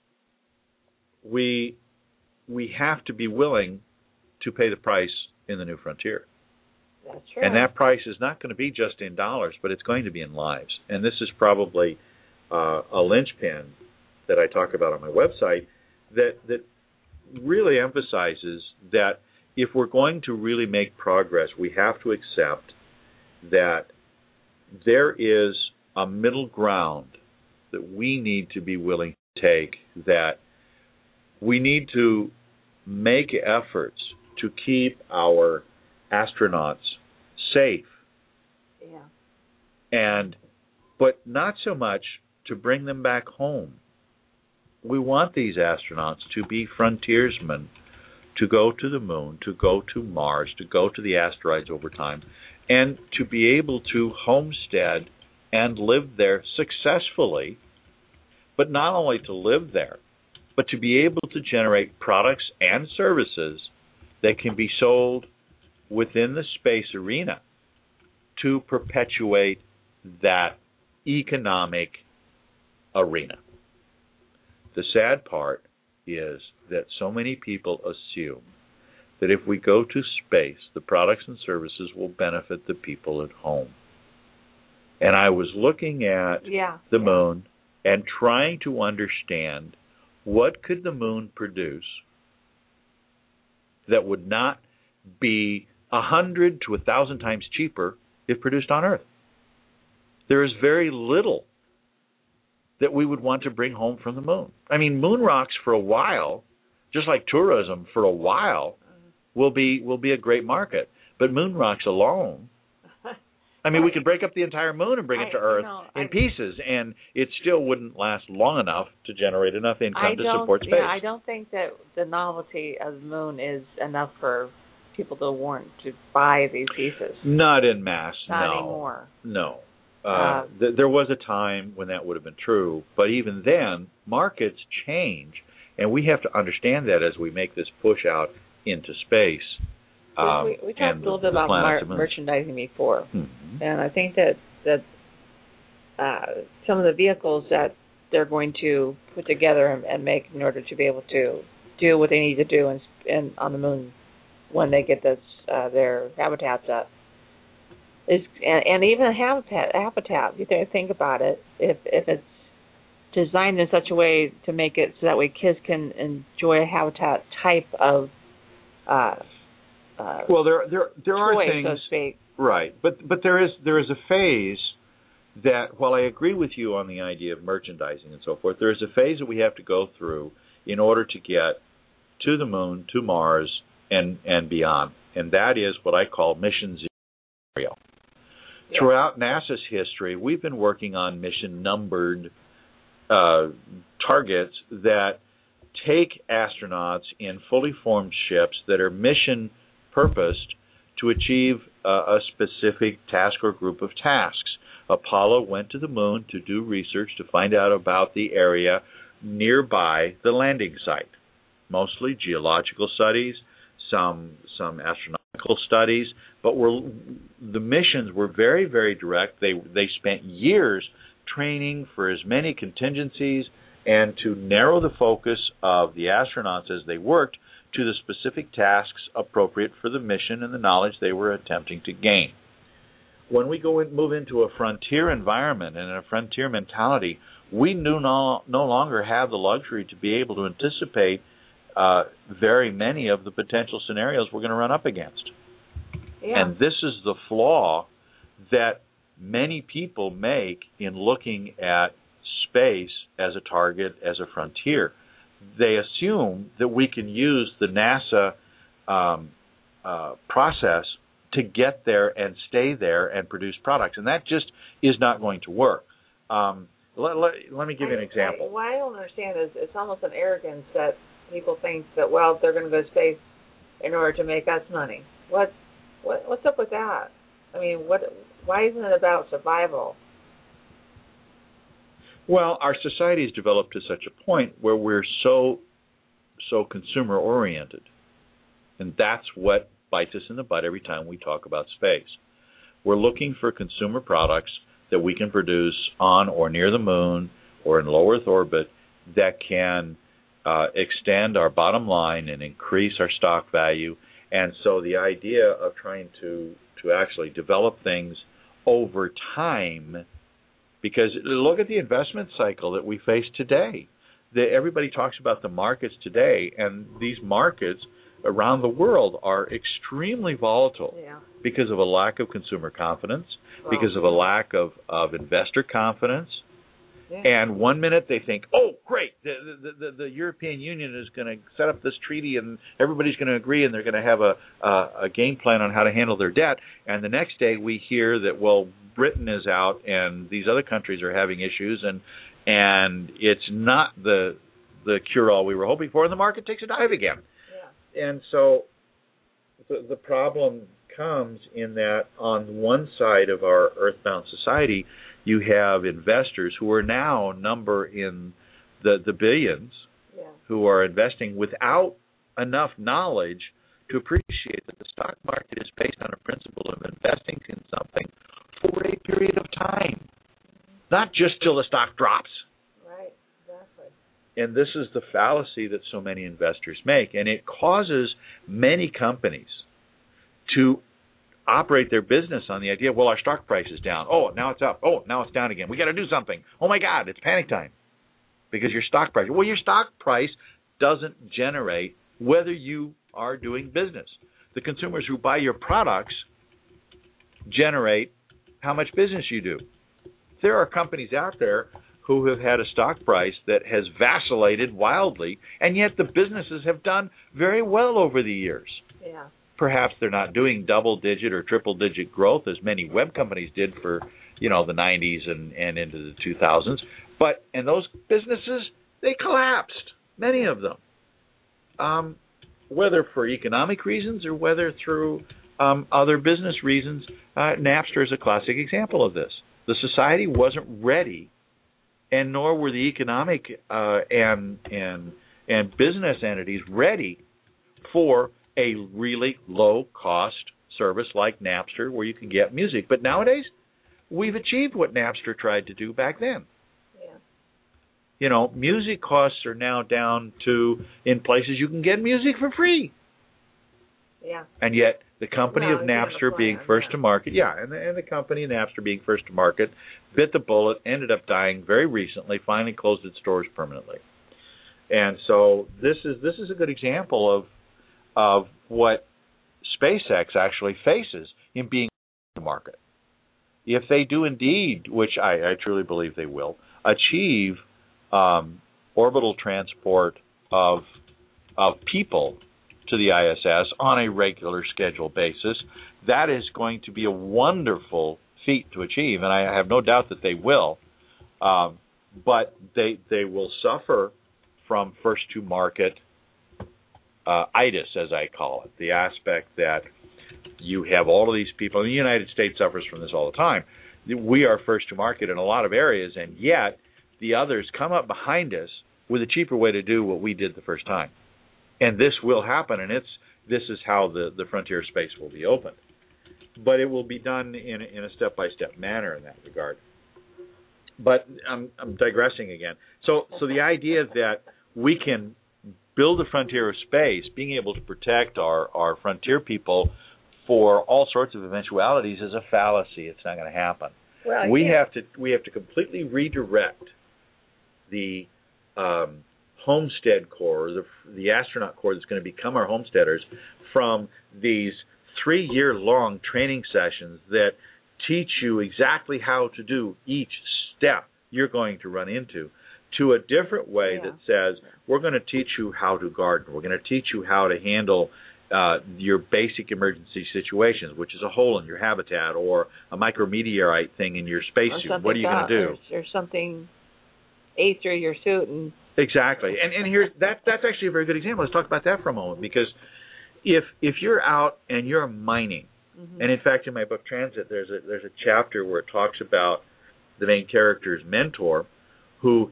we we have to be willing to pay the price in the new frontier. That's true. And that price is not going to be just in dollars, but it's going to be in lives. And this is probably uh, a linchpin that I talk about on my website that that really emphasizes that if we're going to really make progress, we have to accept that there is a middle ground that we need to be willing to take, that we need to make efforts to keep our astronauts safe. Yeah. And but not so much to bring them back home. We want these astronauts to be frontiersmen, to go to the moon, to go to Mars, to go to the asteroids over time, and to be able to homestead and live there successfully, but not only to live there, but to be able to generate products and services that can be sold within the space arena to perpetuate that economic arena. The sad part is that so many people assume that if we go to space, the products and services will benefit the people at home. And I was looking at yeah, the yeah. moon and trying to understand what could the moon produce that would not be a hundred to a thousand times cheaper if produced on Earth. There is very little that we would want to bring home from the moon. I mean, moon rocks for a while, just like tourism for a while, will be will be a great market. But moon rocks alone, I mean, we could break up the entire moon and bring it to I, Earth you know, in I, pieces, and it still wouldn't last long enough to generate enough income I to don't, support space. Yeah, I don't think that the novelty of the moon is enough for people to want to buy these pieces. Not in mass, Not no. anymore. No. Uh, Uh, th- there was a time when that would have been true, but even then, markets change, and we have to understand that as we make this push out into space. Um, we, we talked and a little the, bit the about mar- moon. merchandising before, Mm-hmm. and I think that that uh, some of the vehicles that they're going to put together and, and make in order to be able to do what they need to do in, in on the moon when they get this uh, their habitats up. Is and, and even a habitat habitat. You think, think about it. If if it's designed in such a way to make it so that way kids can enjoy a habitat type of uh, uh, well, there there there toy, are things so to speak. Right, but but there is there is a phase that, while I agree with you on the idea of merchandising and so forth, there is a phase that we have to go through in order to get to the moon, to Mars, and, and beyond. And that is what I call mission zero. Yeah. Throughout NASA's history, we've been working on mission-numbered uh, targets that take astronauts in fully formed ships that are mission-purposed to achieve uh, a specific task or group of tasks. Apollo went to the moon to do research to find out about the area nearby the landing site, mostly geological studies, some some astronomical studies, but were, the missions were very, very direct. They they spent years training for as many contingencies and to narrow the focus of the astronauts as they worked to the specific tasks appropriate for the mission and the knowledge they were attempting to gain. When we go and move into a frontier environment and a frontier mentality, we do no, no longer have the luxury to be able to anticipate uh, very many of the potential scenarios we're going to run up against. Yeah. And this is the flaw that many people make in looking at space as a target, as a frontier. They assume that we can use the NASA um, uh, process to get there and stay there and produce products. And that just is not going to work. Um, let, let, let me give you an example. I, what I don't understand is it's almost an arrogance that people think that, well, they're going to go to space in order to make us money. What, what what's up with that? I mean, what? Why isn't it about survival? Well, our society has developed to such a point where we're so so consumer oriented, and that's what bites us in the butt every time we talk about space. We're looking for consumer products that we can produce on or near the moon or in low Earth orbit that can uh, extend our bottom line and increase our stock value. And so the idea of trying to, to actually develop things over time, because look at the investment cycle that we face today. The, everybody talks about the markets today, and these markets around the world are extremely volatile yeah. because of a lack of consumer confidence, well, because of a lack of, of investor confidence. Yeah. And one minute they think, oh, great, the, the, the, the European Union is going to set up this treaty and everybody's going to agree and they're going to have a, a, a game plan on how to handle their debt. And the next day we hear that, well, Britain is out and these other countries are having issues and and it's not the the cure-all we were hoping for, and the market takes a dive again. And so the, the problem comes in that on one side of our earthbound society, you have investors who are now number in the, the billions yeah. who are investing without enough knowledge to appreciate that the stock market is based on a principle of investing in something for a period of time, mm-hmm. not just till the stock drops. And this is the fallacy that so many investors make. And it causes many companies to operate their business on the idea, well, our stock price is down. Oh, now it's up. Oh, now it's down again. We got to do something. Oh, my God, it's panic time because your stock price. Well, your stock price doesn't generate whether you are doing business. The consumers who buy your products generate how much business you do. There are companies out there who have had a stock price that has vacillated wildly, and yet the businesses have done very well over the years. Yeah. Perhaps they're not doing double-digit or triple-digit growth as many web companies did for, you know, the nineties and, and into the two thousands, but in those businesses, they collapsed, many of them, um, whether for economic reasons or whether through um, other business reasons. Uh, Napster is a classic example of this. The society wasn't ready, and nor were the economic uh, and and and business entities ready for a really low-cost service like Napster where you can get music. But nowadays, we've achieved what Napster tried to do back then. Yeah. You know, music costs are now down to, in places you can get music for free. Yeah. And yet the company no, of Napster being plan, first yeah. to market, yeah, and the, and the company of Napster being first to market, bit the bullet, ended up dying very recently, finally closed its doors permanently. And so this is this is a good example of of what SpaceX actually faces in being to market. If they do indeed, which I, I truly believe they will, achieve um, orbital transport of of people to the I S S on a regular scheduled basis, that is going to be a wonderful feat to achieve, and I have no doubt that they will. Um, but they they will suffer from first to market uh, itis, as I call it, the aspect that you have all of these people. And the United States suffers from this all the time. We are first to market in a lot of areas, and yet the others come up behind us with a cheaper way to do what we did the first time. And this will happen, and it's this is how the, the frontier space will be opened. But it will be done in, in a step-by-step manner in that regard. But I'm, I'm digressing again. So, so the idea that we can build a frontier of space, being able to protect our, our frontier people for all sorts of eventualities is a fallacy. It's not going to happen. Well, we yeah. have to we have to completely redirect the um, homestead corps, the, the astronaut corps that's going to become our homesteaders, from these three-year-long training sessions that teach you exactly how to do each step you're going to run into, to a different way yeah. that says, we're going to teach you how to garden. We're going to teach you how to handle uh, your basic emergency situations, which is a hole in your habitat or a micrometeorite thing in your spacesuit. What are you going to do? There's something ate through your suit. and Exactly. And and here's that that's actually a very good example. Let's talk about that for a moment, because if if you're out and you're mining, mm-hmm. and in fact in my book Transit there's a there's a chapter where it talks about the main character's mentor who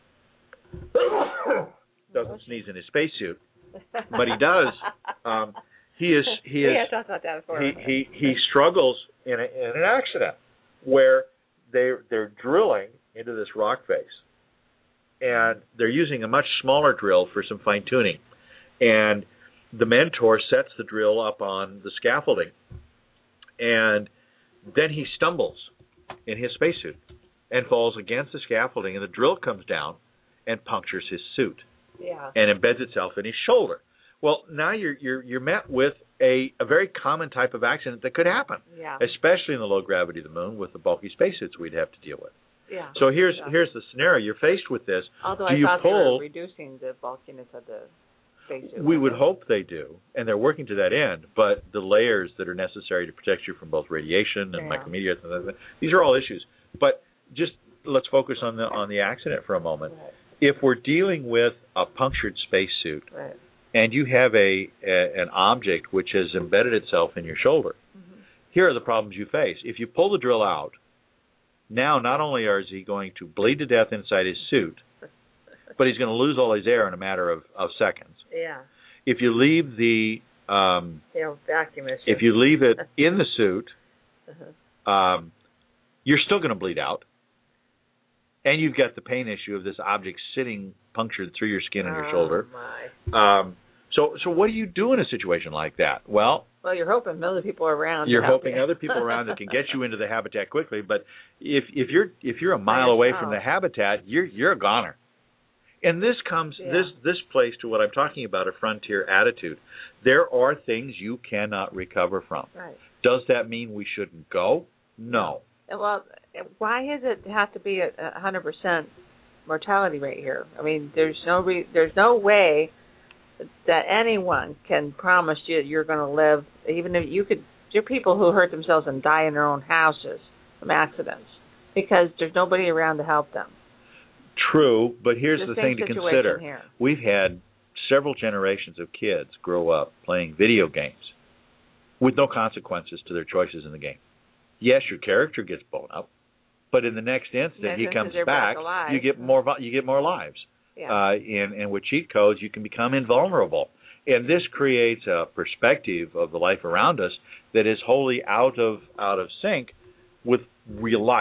doesn't sneeze in his spacesuit, but he does. Um, he is he is yeah, talked about that before. he, he he struggles in, a, in an accident where they they're drilling into this rock face, and they're using a much smaller drill for some fine tuning, and the mentor sets the drill up on the scaffolding, and then he stumbles in his spacesuit and falls against the scaffolding, and the drill comes down and punctures his suit, yeah. and embeds itself in his shoulder. Well, now you're you're you're met with a, a very common type of accident that could happen, yeah. especially in the low gravity of the moon with the bulky spacesuits we'd have to deal with. Yeah. So here's yeah. here's the scenario. You're faced with this. Although do I you thought pull, they were reducing the bulkiness of the spacesuit. We would hope they do, and they're working to that end. But the layers that are necessary to protect you from both radiation and yeah. micrometeorites, and other, these are all issues. But just let's focus on the on the accident for a moment. Right. If we're dealing with a punctured spacesuit, right. and you have a, a an object which has embedded itself in your shoulder, mm-hmm. here are the problems you face. If you pull the drill out, now not only is he going to bleed to death inside his suit, but he's going to lose all his air in a matter of, of seconds. Yeah. If you leave the um, you know, vacuum issue. if you leave it in the suit, uh-huh. um, you're still going to bleed out. And you've got the pain issue of this object sitting punctured through your skin and your oh, shoulder. My. Um, so, so what do you do in a situation like that? Well, well, you're hoping other people are around. You're hoping you. other people around that can get you into the habitat quickly. But if if you're if you're a mile away from the habitat, you're you're a goner. And this comes yeah. this this plays to what I'm talking about, a frontier attitude. There are things you cannot recover from. Right. Does that mean we shouldn't go? No. Well, why does it have to be a one hundred percent mortality rate here? I mean, there's no re- there's no way that anyone can promise you you're going to live. Even if you could, there are people who hurt themselves and die in their own houses from accidents because there's nobody around to help them. True, but here's the, the thing to consider. Here. We've had several generations of kids grow up playing video games with no consequences to their choices in the game. Yes, your character gets blown up, but in the next instant next he comes back, back. back you get more. You get more lives. Yeah. Uh, and, and with cheat codes, you can become invulnerable. And this creates a perspective of the life around us that is wholly out of out of sync with real life.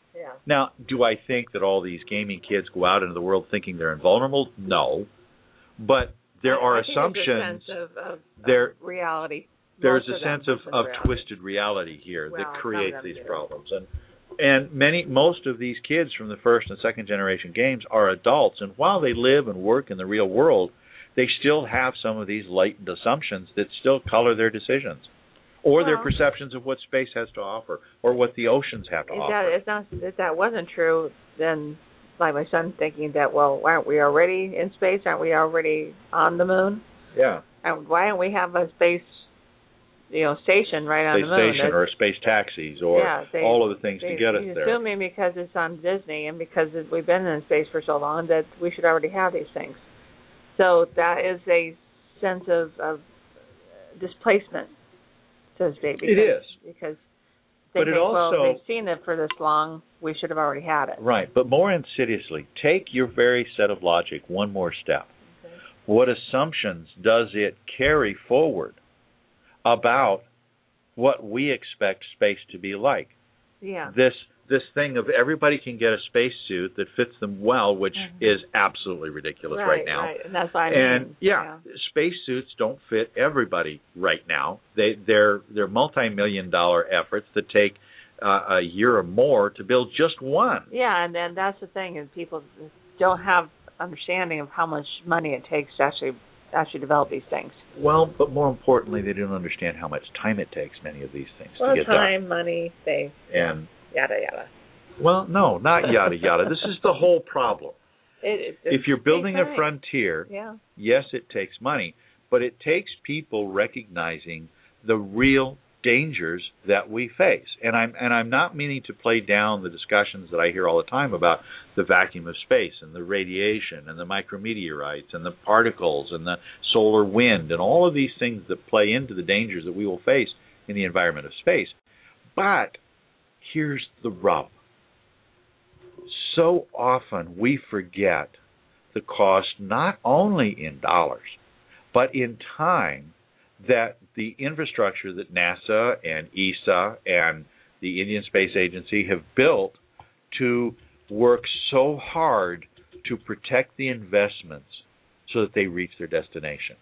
Yeah. Now, do I think that all these gaming kids go out into the world thinking they're invulnerable? No. But there I, are I think assumptions. There's a sense of, of, there, of reality. There's Most a sense of, of reality. twisted reality here well, that creates these do. problems. And and many most of these kids from the first and second generation games are adults, and while they live and work in the real world, they still have some of these latent assumptions that still color their decisions, or well, their perceptions of what space has to offer, or what the oceans have to if offer. That, if, not, if that wasn't true, then like my son thinking that, well, aren't we already in space? Aren't we already on the moon? Yeah. And why don't we have a space, you know, station right on space the moon? Station or space taxis or yeah, they, all of the things they, to get us there. Assuming because it's on Disney and because it, we've been in space for so long that we should already have these things. So that is a sense of, of displacement, so to speak. Because, it is. Because they but think, it also, well, they've seen it for this long, we should have already had it. Right, but more insidiously, take your very set of logic one more step. Okay. What assumptions does it carry forward about what we expect space to be like? Yeah. This this thing of everybody can get a spacesuit that fits them well, which mm-hmm. is absolutely ridiculous right, right now. Right, and that's what I and mean. yeah, yeah, spacesuits don't fit everybody right now. They they're they're multi-million dollar efforts that take uh, a year or more to build just one. Yeah, and then that's the thing is people don't have understanding of how much money it takes to actually actually develop these things. Well, but more importantly, they don't understand how much time it takes many of these things well, to get time, done. Time, money, they and yada yada. Well, no, not yada yada. This is the whole problem. It, it, if you're building a frontier, yeah. yes, it takes money, but it takes people recognizing the real dangers that we face. And I'm and I'm not meaning to play down the discussions that I hear all the time about the vacuum of space and the radiation and the micrometeorites and the particles and the solar wind and all of these things that play into the dangers that we will face in the environment of space. But here's the rub. So often we forget the cost not only in dollars, but in time that the infrastructure that NASA and E S A and the Indian Space Agency have built to work so hard to protect the investments so that they reach their destination.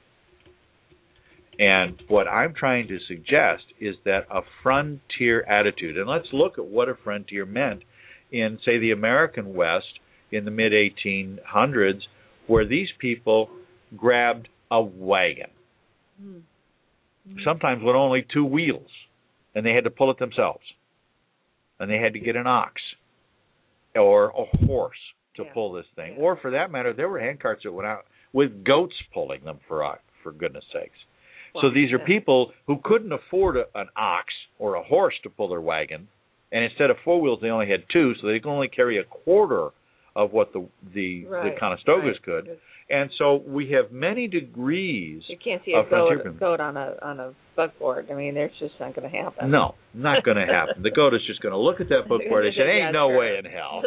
And what I'm trying to suggest is that a frontier attitude, and let's look at what a frontier meant in, say, the American West in the mid eighteen hundreds, where these people grabbed a wagon, mm-hmm. sometimes with only two wheels, and they had to pull it themselves. And they had to get an ox or a horse to yeah. pull this thing. Yeah. Or, for that matter, there were hand carts that went out with goats pulling them, for, for goodness sakes. Well, so these are yeah. people who couldn't afford a, an ox or a horse to pull their wagon, and instead of four wheels, they only had two, so they could only carry a quarter of what the the, right, the Conestogas right. could. And so we have many degrees. You can't see a goat, goat on a on a buckboard. I mean, it's just not going to happen. No, not going to happen. The goat is just going to look at that buckboard and say, "Ain't no way in hell.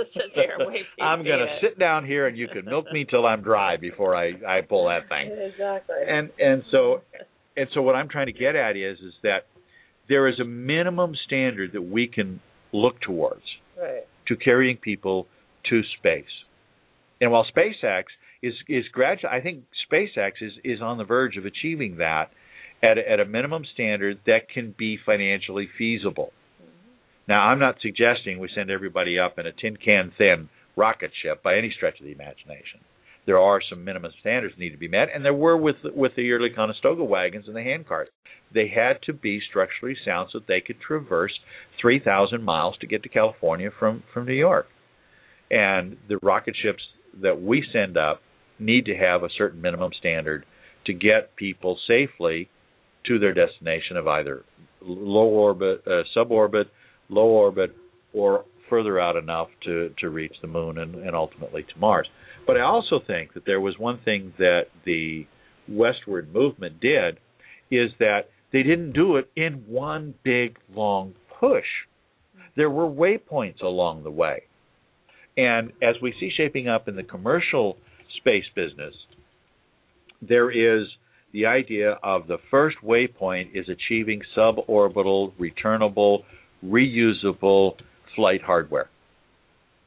I'm going to sit down here and you can milk me till I'm dry before I, I pull that thing." Exactly. And and so and so what I'm trying to get at is is that there is a minimum standard that we can look towards right. to carrying people to space. And while SpaceX is is gradual, I think SpaceX is, is on the verge of achieving that at a, at a minimum standard that can be financially feasible. Mm-hmm. Now, I'm not suggesting we send everybody up in a tin can thin rocket ship by any stretch of the imagination. There are some minimum standards that need to be met, and there were with with the early Conestoga wagons and the handcarts. They had to be structurally sound so that they could traverse three thousand miles to get to California from, from New York. And the rocket ships that we send up need to have a certain minimum standard to get people safely to their destination of either low orbit, uh, suborbit, low orbit, or further out enough to, to reach the moon and, and ultimately to Mars. But I also think that there was one thing that the westward movement did is that they didn't do it in one big, long push. There were waypoints along the way. And as we see shaping up in the commercial space business, there is the idea of the first waypoint is achieving suborbital, returnable, reusable flight hardware.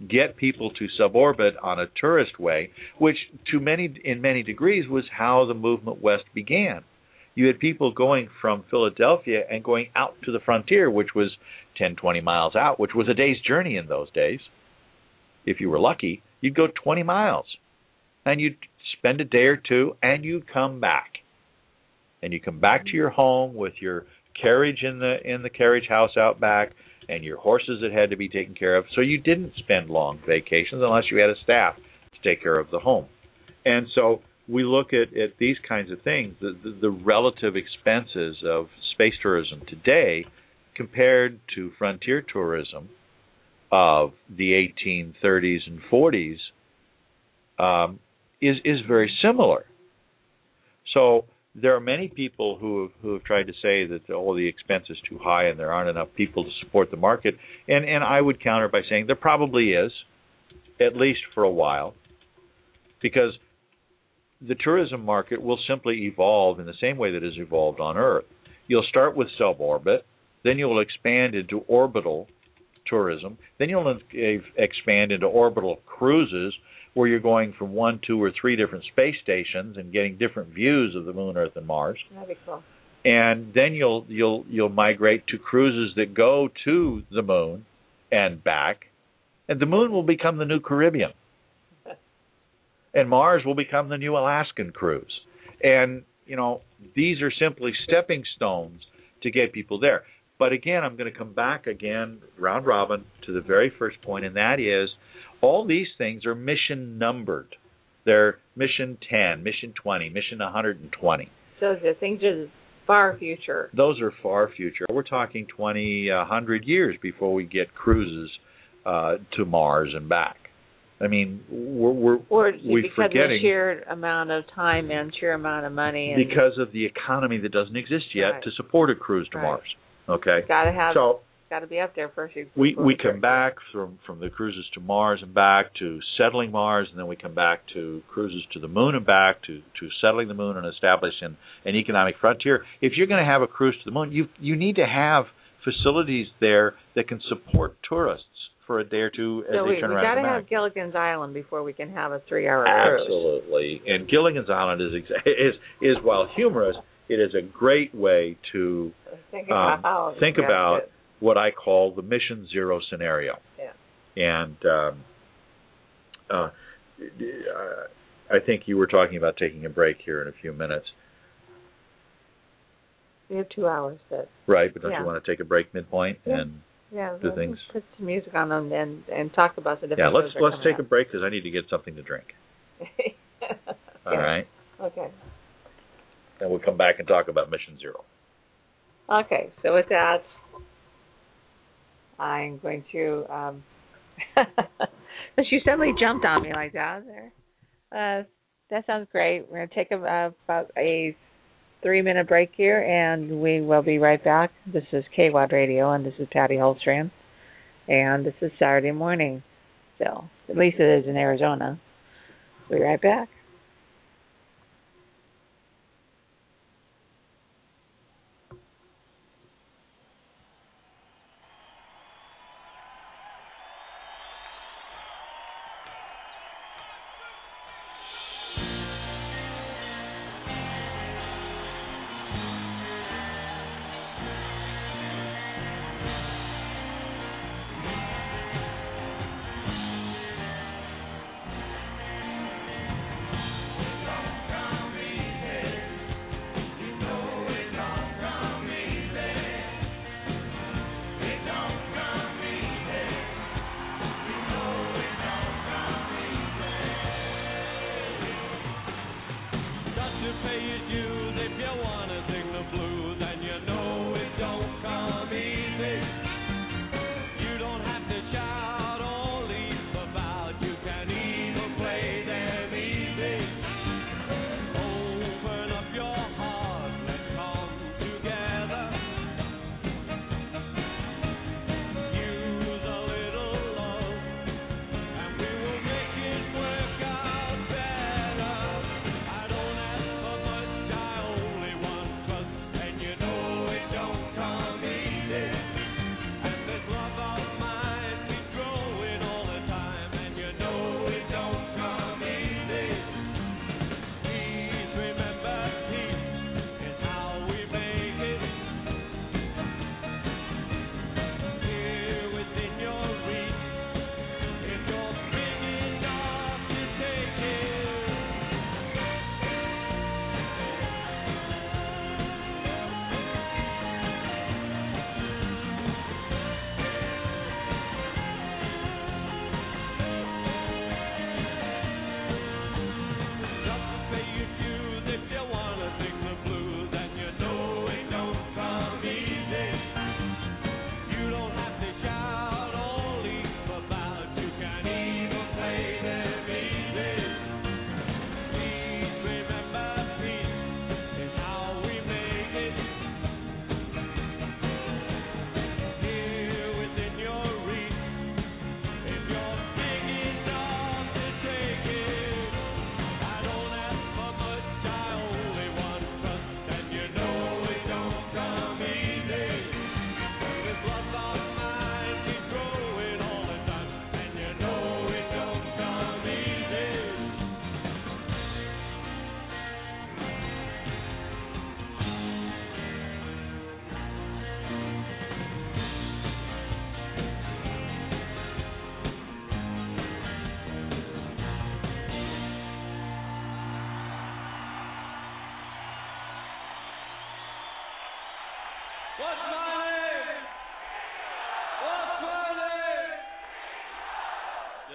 get people to suborbit on a tourist way, which to many in many degrees was how the movement west began. You had people going from Philadelphia and going out to the frontier, which was ten, twenty miles out, which was a day's journey in those days. If you were lucky, you'd go twenty miles, and you'd spend a day or two, and you'd come back. And you come back to your home with your carriage in the in the carriage house out back, and your horses that had to be taken care of. So you didn't spend long vacations unless you had a staff to take care of the home. And so we look at, at these kinds of things, the, the, the relative expenses of space tourism today compared to frontier tourism of the eighteen thirties and forties um, is is very similar. So there are many people who have, who have tried to say that oh, the expense is too high and there aren't enough people to support the market. And, and I would counter by saying there probably is, at least for a while, because the tourism market will simply evolve in the same way that it has evolved on Earth. You'll start with suborbit, then you'll expand into orbital tourism, then you'll expand into orbital cruises, where you're going from one, two, or three different space stations and getting different views of the Moon, Earth, and Mars. That'd be cool. And then you'll you'll you'll migrate to cruises that go to the Moon and back, and the Moon will become the new Caribbean, and Mars will become the new Alaskan cruise. And you know, these are simply stepping stones to get people there. But again, I'm going to come back again, round robin, to the very first point, and that is, all these things are mission numbered. They're mission ten, mission twenty, mission one hundred twenty. So the things are far future. Those are far future. We're talking twenty, one hundred years before we get cruises uh, to Mars and back. I mean, we're we're, or we're because forgetting of the sheer amount of time and sheer amount of money. And because of the economy that doesn't exist yet right. to support a cruise to right. Mars. Okay, got to have. So, got to be up there first. We we come back from, from the cruises to Mars and back to settling Mars, and then we come back to cruises to the Moon and back to, to settling the Moon and establishing an economic frontier. If you're going to have a cruise to the Moon, you you need to have facilities there that can support tourists for a day or two as so they we, turn we around. We got and to back. have Gilligan's Island before we can have a three-hour cruise. Absolutely, and Gilligan's Island is is is while humorous, it is a great way to think um, about, think about what I call the Mission Zero scenario. Yeah. And um, uh, I think you were talking about taking a break here in a few minutes. We have two hours, but right. But don't yeah. you want to take a break midpoint yeah. and yeah, do well, things? Put some music on them and and talk about the different. Yeah, let's let's take up. a break because I need to get something to drink. Okay. All right. Okay. And we'll come back and talk about Mission Zero. Okay. So with that, I'm going to. Um, she suddenly jumped on me like that. There. Uh, that sounds great. We're going to take a, uh, about a three-minute break here, and we will be right back. This is K W A D Radio, and this is Patty Holstrand, and this is Saturday morning. So at least it is in Arizona. We'll be right back.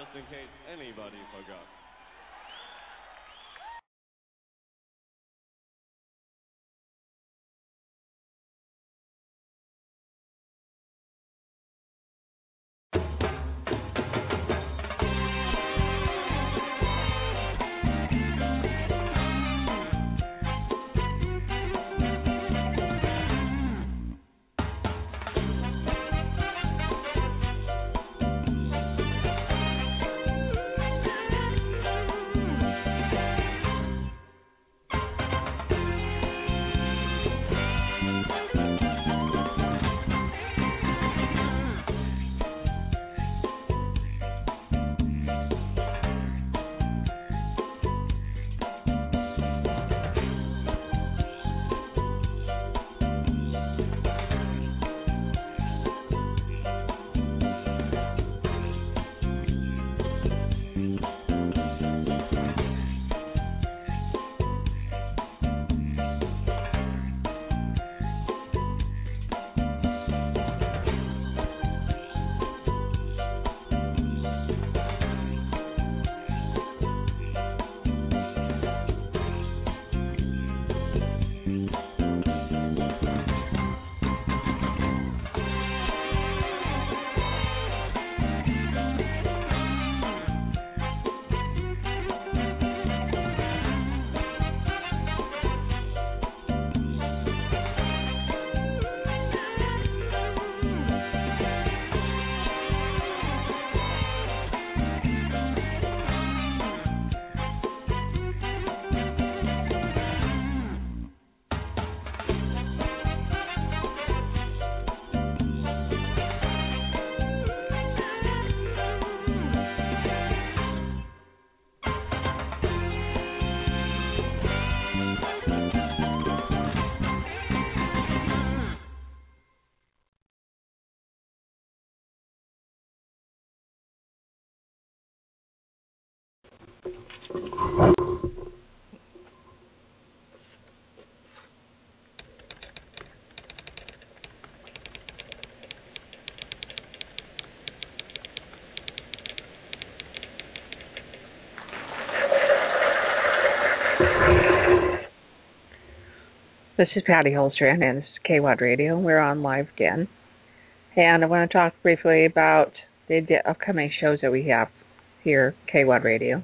just in case anybody forgot. This is Patty Holstrand, and this is K W A D Radio. We're on live again. And I want to talk briefly about the upcoming shows that we have here, K W A D Radio.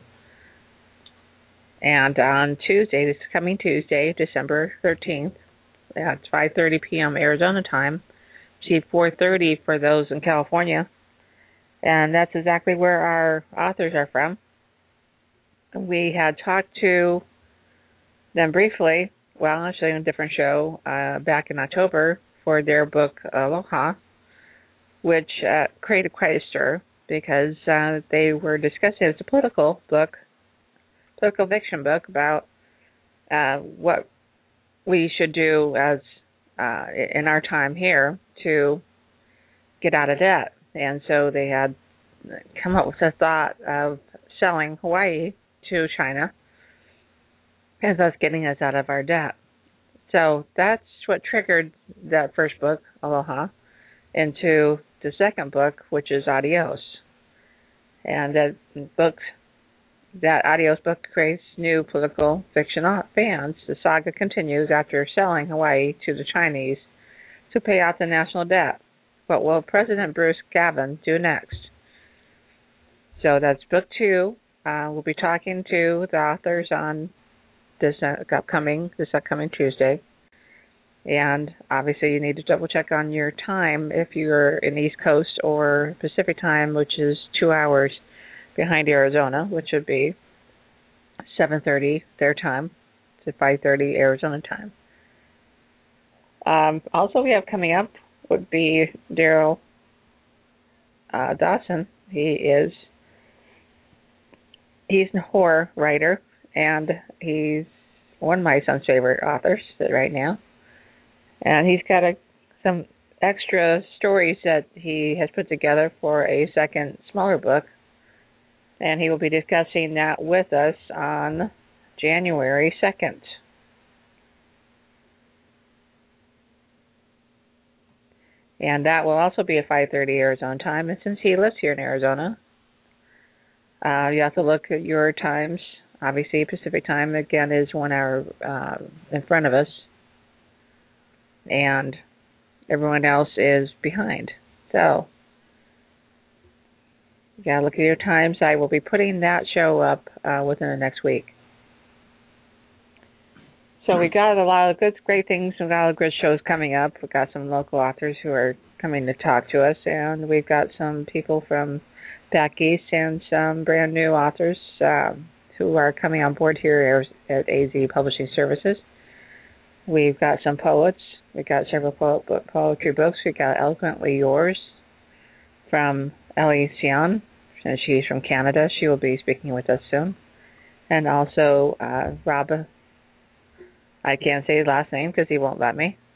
And on Tuesday, this coming Tuesday, December thirteenth, at five thirty p.m. Arizona time, see four thirty for those in California. And that's exactly where our authors are from. We had talked to them briefly, well, actually on a different show, uh, back in October for their book, Aloha, which uh, created quite a stir because uh, they were discussing, it's a political book, political fiction book about uh, what we should do as uh, in our time here to get out of debt. And so they had come up with the thought of selling Hawaii to China and thus getting us out of our debt. So that's what triggered that first book, Aloha, into the second book, which is Adios. And that book, that Adios book creates new political fiction fans. The saga continues after selling Hawaii to the Chinese to pay off the national debt. What will President Bruce Gavin do next? So that's book two. Uh, we'll be talking to the authors on this uh, upcoming this upcoming Tuesday. And obviously you need to double check on your time if you're in East Coast or Pacific time, which is two hours behind Arizona, which would be seven thirty their time to five thirty Arizona time. Um, also we have coming up would be Daryl uh, Dawson. He is he's a horror writer, and he's one of my son's favorite authors right now. And he's got a, some extra stories that he has put together for a second, smaller book. And he will be discussing that with us on January second. And that will also be at five thirty Arizona time. And since he lives here in Arizona, Uh, you have to look at your times. Obviously, Pacific time, again, is one hour uh, in front of us. And everyone else is behind. So, you got to look at your times. I will be putting that show up uh, within the next week. So we got a lot of good, great things. We got a lot of good shows coming up. We've got some local authors who are coming to talk to us, and we've got some people from back east and some brand new authors um, who are coming on board here at A Z Publishing Services. We've got some poets. We've got several po- poetry books. We've got Eloquently Yours from Ellie Sion, and she's from Canada. She will be speaking with us soon. And also uh, Rob, I can't say his last name because he won't let me.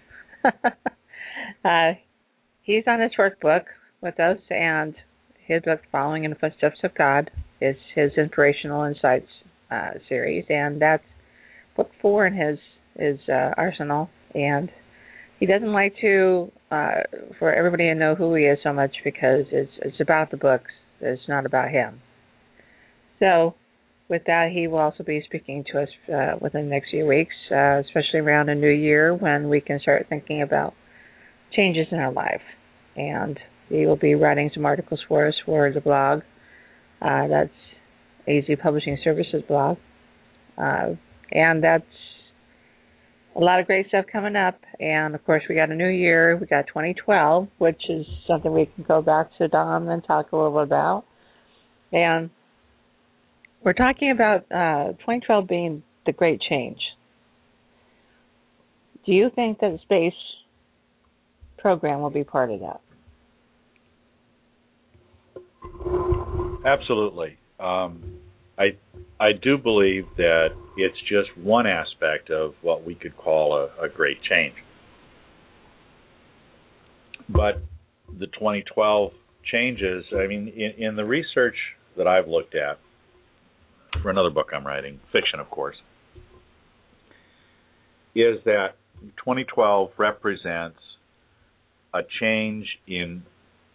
uh, he's on his workbook with us, and his book, Following in the Footsteps of God, is his Inspirational Insights uh, series, and that's book four in his, his uh, arsenal. And he doesn't like to, uh, for everybody to know who he is so much because it's, it's about the books. It's not about him. So, with that, he will also be speaking to us uh, within the next few weeks, uh, especially around a new year when we can start thinking about changes in our life. And he will be writing some articles for us for the blog. Uh, that's A Z Publishing Services blog. Uh, and that's a lot of great stuff coming up. And, of course, we got a new year. We got twenty twelve, which is something we can go back to Dom and talk a little bit about. And we're talking about uh, twenty twelve being the great change. Do you think that the space program will be part of that? Absolutely. Um, I I do believe that it's just one aspect of what we could call a, a great change. But the twenty twelve changes, I mean, in, in the research that I've looked at for another book I'm writing, fiction, of course, is that twenty twelve represents a change in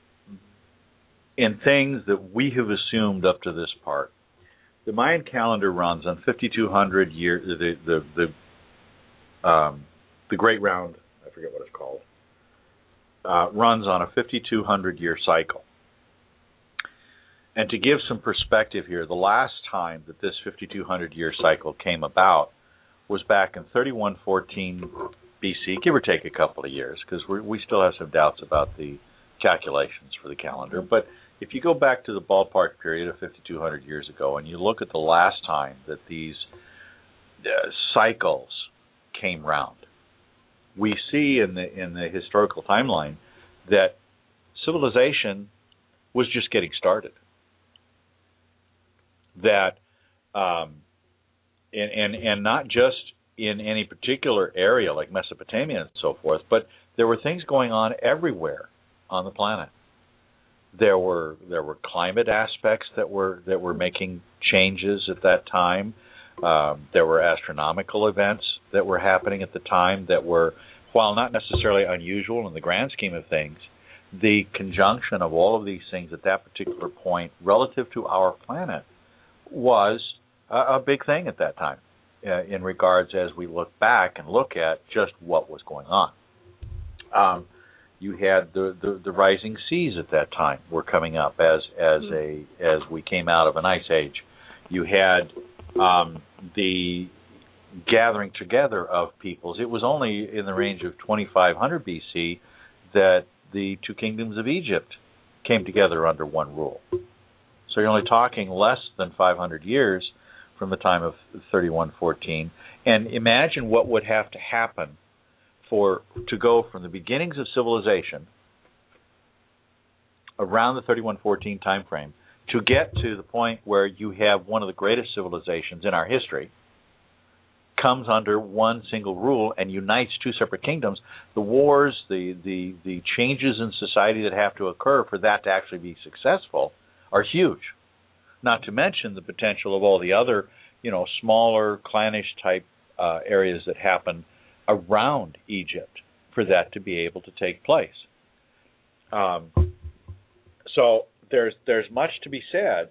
in things that we have assumed up to this part. The Mayan calendar runs on fifty-two hundred years. The the the um, the Great Round, I forget what it's called, uh, runs on a fifty-two hundred year cycle. And to give some perspective here, the last time that this fifty-two hundred year cycle came about was back in thirty-one fourteen B C, give or take a couple of years, because we still have some doubts about the calculations for the calendar. But if you go back to the ballpark period of fifty-two hundred years ago and you look at the last time that these uh, cycles came round, we see in the in the historical timeline that civilization was just getting started. That um, and, and and not just in any particular area like Mesopotamia and so forth, but there were things going on everywhere on the planet. There were there were climate aspects that were that were making changes at that time. Um, there were astronomical events that were happening at the time that were, while not necessarily unusual in the grand scheme of things, the conjunction of all of these things at that particular point relative to our planet was a, a big thing at that time uh, in regards as we look back and look at just what was going on. Um, you had the, the, the rising seas at that time were coming up as as a as we came out of an ice age. You had um, the gathering together of peoples. It was only in the range of twenty-five hundred B C that the two kingdoms of Egypt came together under one rule. So you're only talking less than five hundred years from the time of thirty-one fourteen. And imagine what would have to happen for to go from the beginnings of civilization around the thirty-one fourteen time frame to get to the point where you have one of the greatest civilizations in our history comes under one single rule and unites two separate kingdoms. The wars, the, the, the changes in society that have to occur for that to actually be successful are huge. Not to mention the potential of all the other, you know, smaller, clannish type uh, areas that happen around Egypt for that to be able to take place. Um, so there's there's much to be said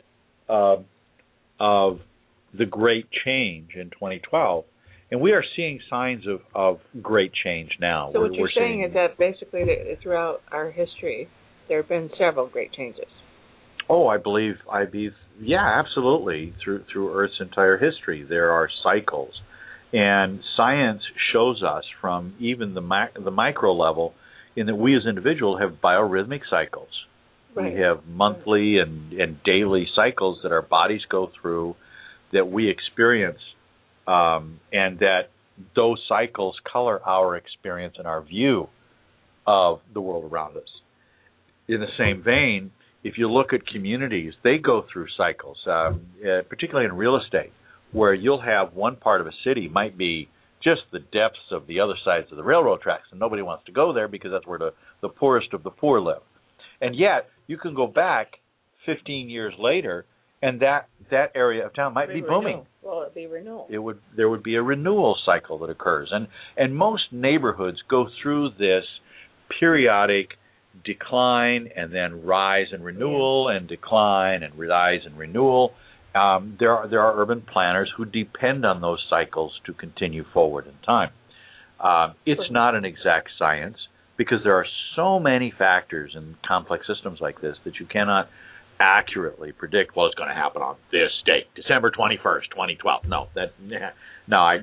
uh, of the great change in twenty twelve, and we are seeing signs of, of great change now. So we're, what you're we're saying seeing, is that basically that throughout our history, there have been several great changes. Oh, I believe, I believe, yeah, absolutely. Through through Earth's entire history, there are cycles, and science shows us from even the mi- the micro level, in that we as individuals have biorhythmic cycles. Right. We have monthly and, and daily cycles that our bodies go through, that we experience, um, and that those cycles color our experience and our view of the world around us. In the same vein, if you look at communities, they go through cycles, um, uh, particularly in real estate, where you'll have one part of a city might be just the depths of the other sides of the railroad tracks, and nobody wants to go there because that's where the, the poorest of the poor live. And yet, you can go back fifteen years later, and that, that area of town might be booming. Well, it'd be renewal. It would there would be a renewal cycle that occurs, and and most neighborhoods go through this periodic decline and then rise and renewal, yeah. and decline and rise and renewal. Um, there are there are urban planners who depend on those cycles to continue forward in time. Um, it's not an exact science because there are so many factors in complex systems like this that you cannot accurately predict. Well, it's going to happen on this date, December twenty-first, twenty twelve. No, that no, I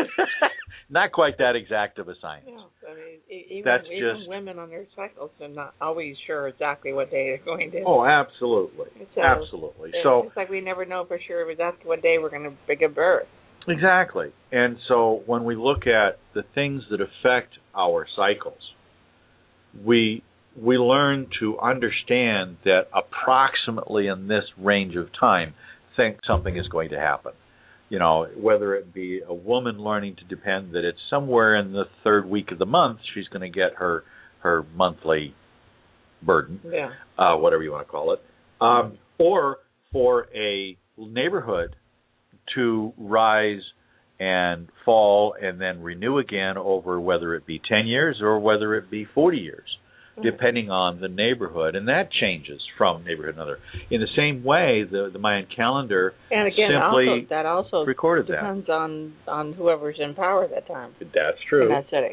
not quite that exact of a science. Yeah, I mean, even, That's even just, women on their cycles are not always sure exactly what day they're going to. Oh, absolutely, so absolutely. It, so it's like we never know for sure exactly what day we're going to give birth. Exactly, and so when we look at the things that affect our cycles, we we learn to understand that approximately in this range of time, think something is going to happen. You know, whether it be a woman learning to depend that it's somewhere in the third week of the month she's going to get her her monthly burden, yeah, uh, whatever you want to call it, um, or for a neighborhood to rise and fall and then renew again over whether it be ten years or whether it be forty years. Depending on the neighborhood, and that changes from neighborhood to another. In the same way, the, the Mayan calendar and again, simply also, that also recorded depends that. on, on whoever's in power at that time. That's true. In that city.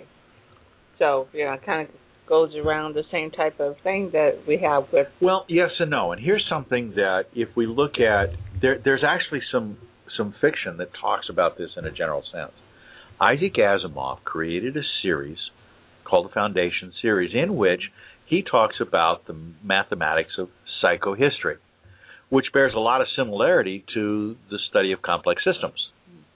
So, you know, it kind of goes around the same type of thing that we have with... Well, yes and no. And here's something that if we look at... There, there's actually some, some fiction that talks about this in a general sense. Isaac Asimov created a series called the Foundation series, in which he talks about the mathematics of psychohistory, which bears a lot of similarity to the study of complex systems,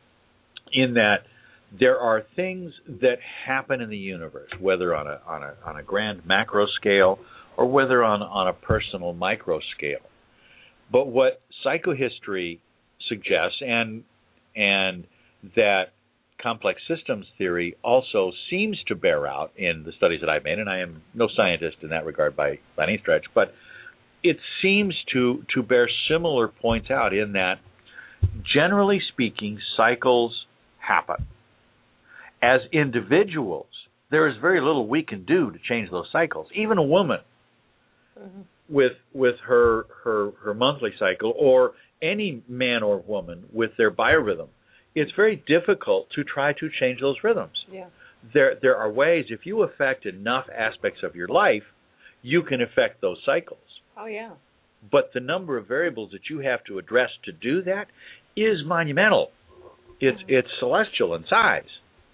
in that there are things that happen in the universe, whether on a on a on a grand macro scale or whether on on a personal micro scale. But what psychohistory suggests, and and that complex systems theory also seems to bear out in the studies that I've made, and I am no scientist in that regard by, by any stretch, but it seems to, to bear similar points out in that, generally speaking, cycles happen. As individuals, there is very little we can do to change those cycles. Even a woman mm-hmm. with with her, her her monthly cycle, or any man or woman with their biorhythm, it's very difficult to try to change those rhythms. Yeah. There there are ways, if you affect enough aspects of your life, you can affect those cycles. Oh, yeah. But the number of variables that you have to address to do that is monumental. It's mm-hmm. it's celestial in size.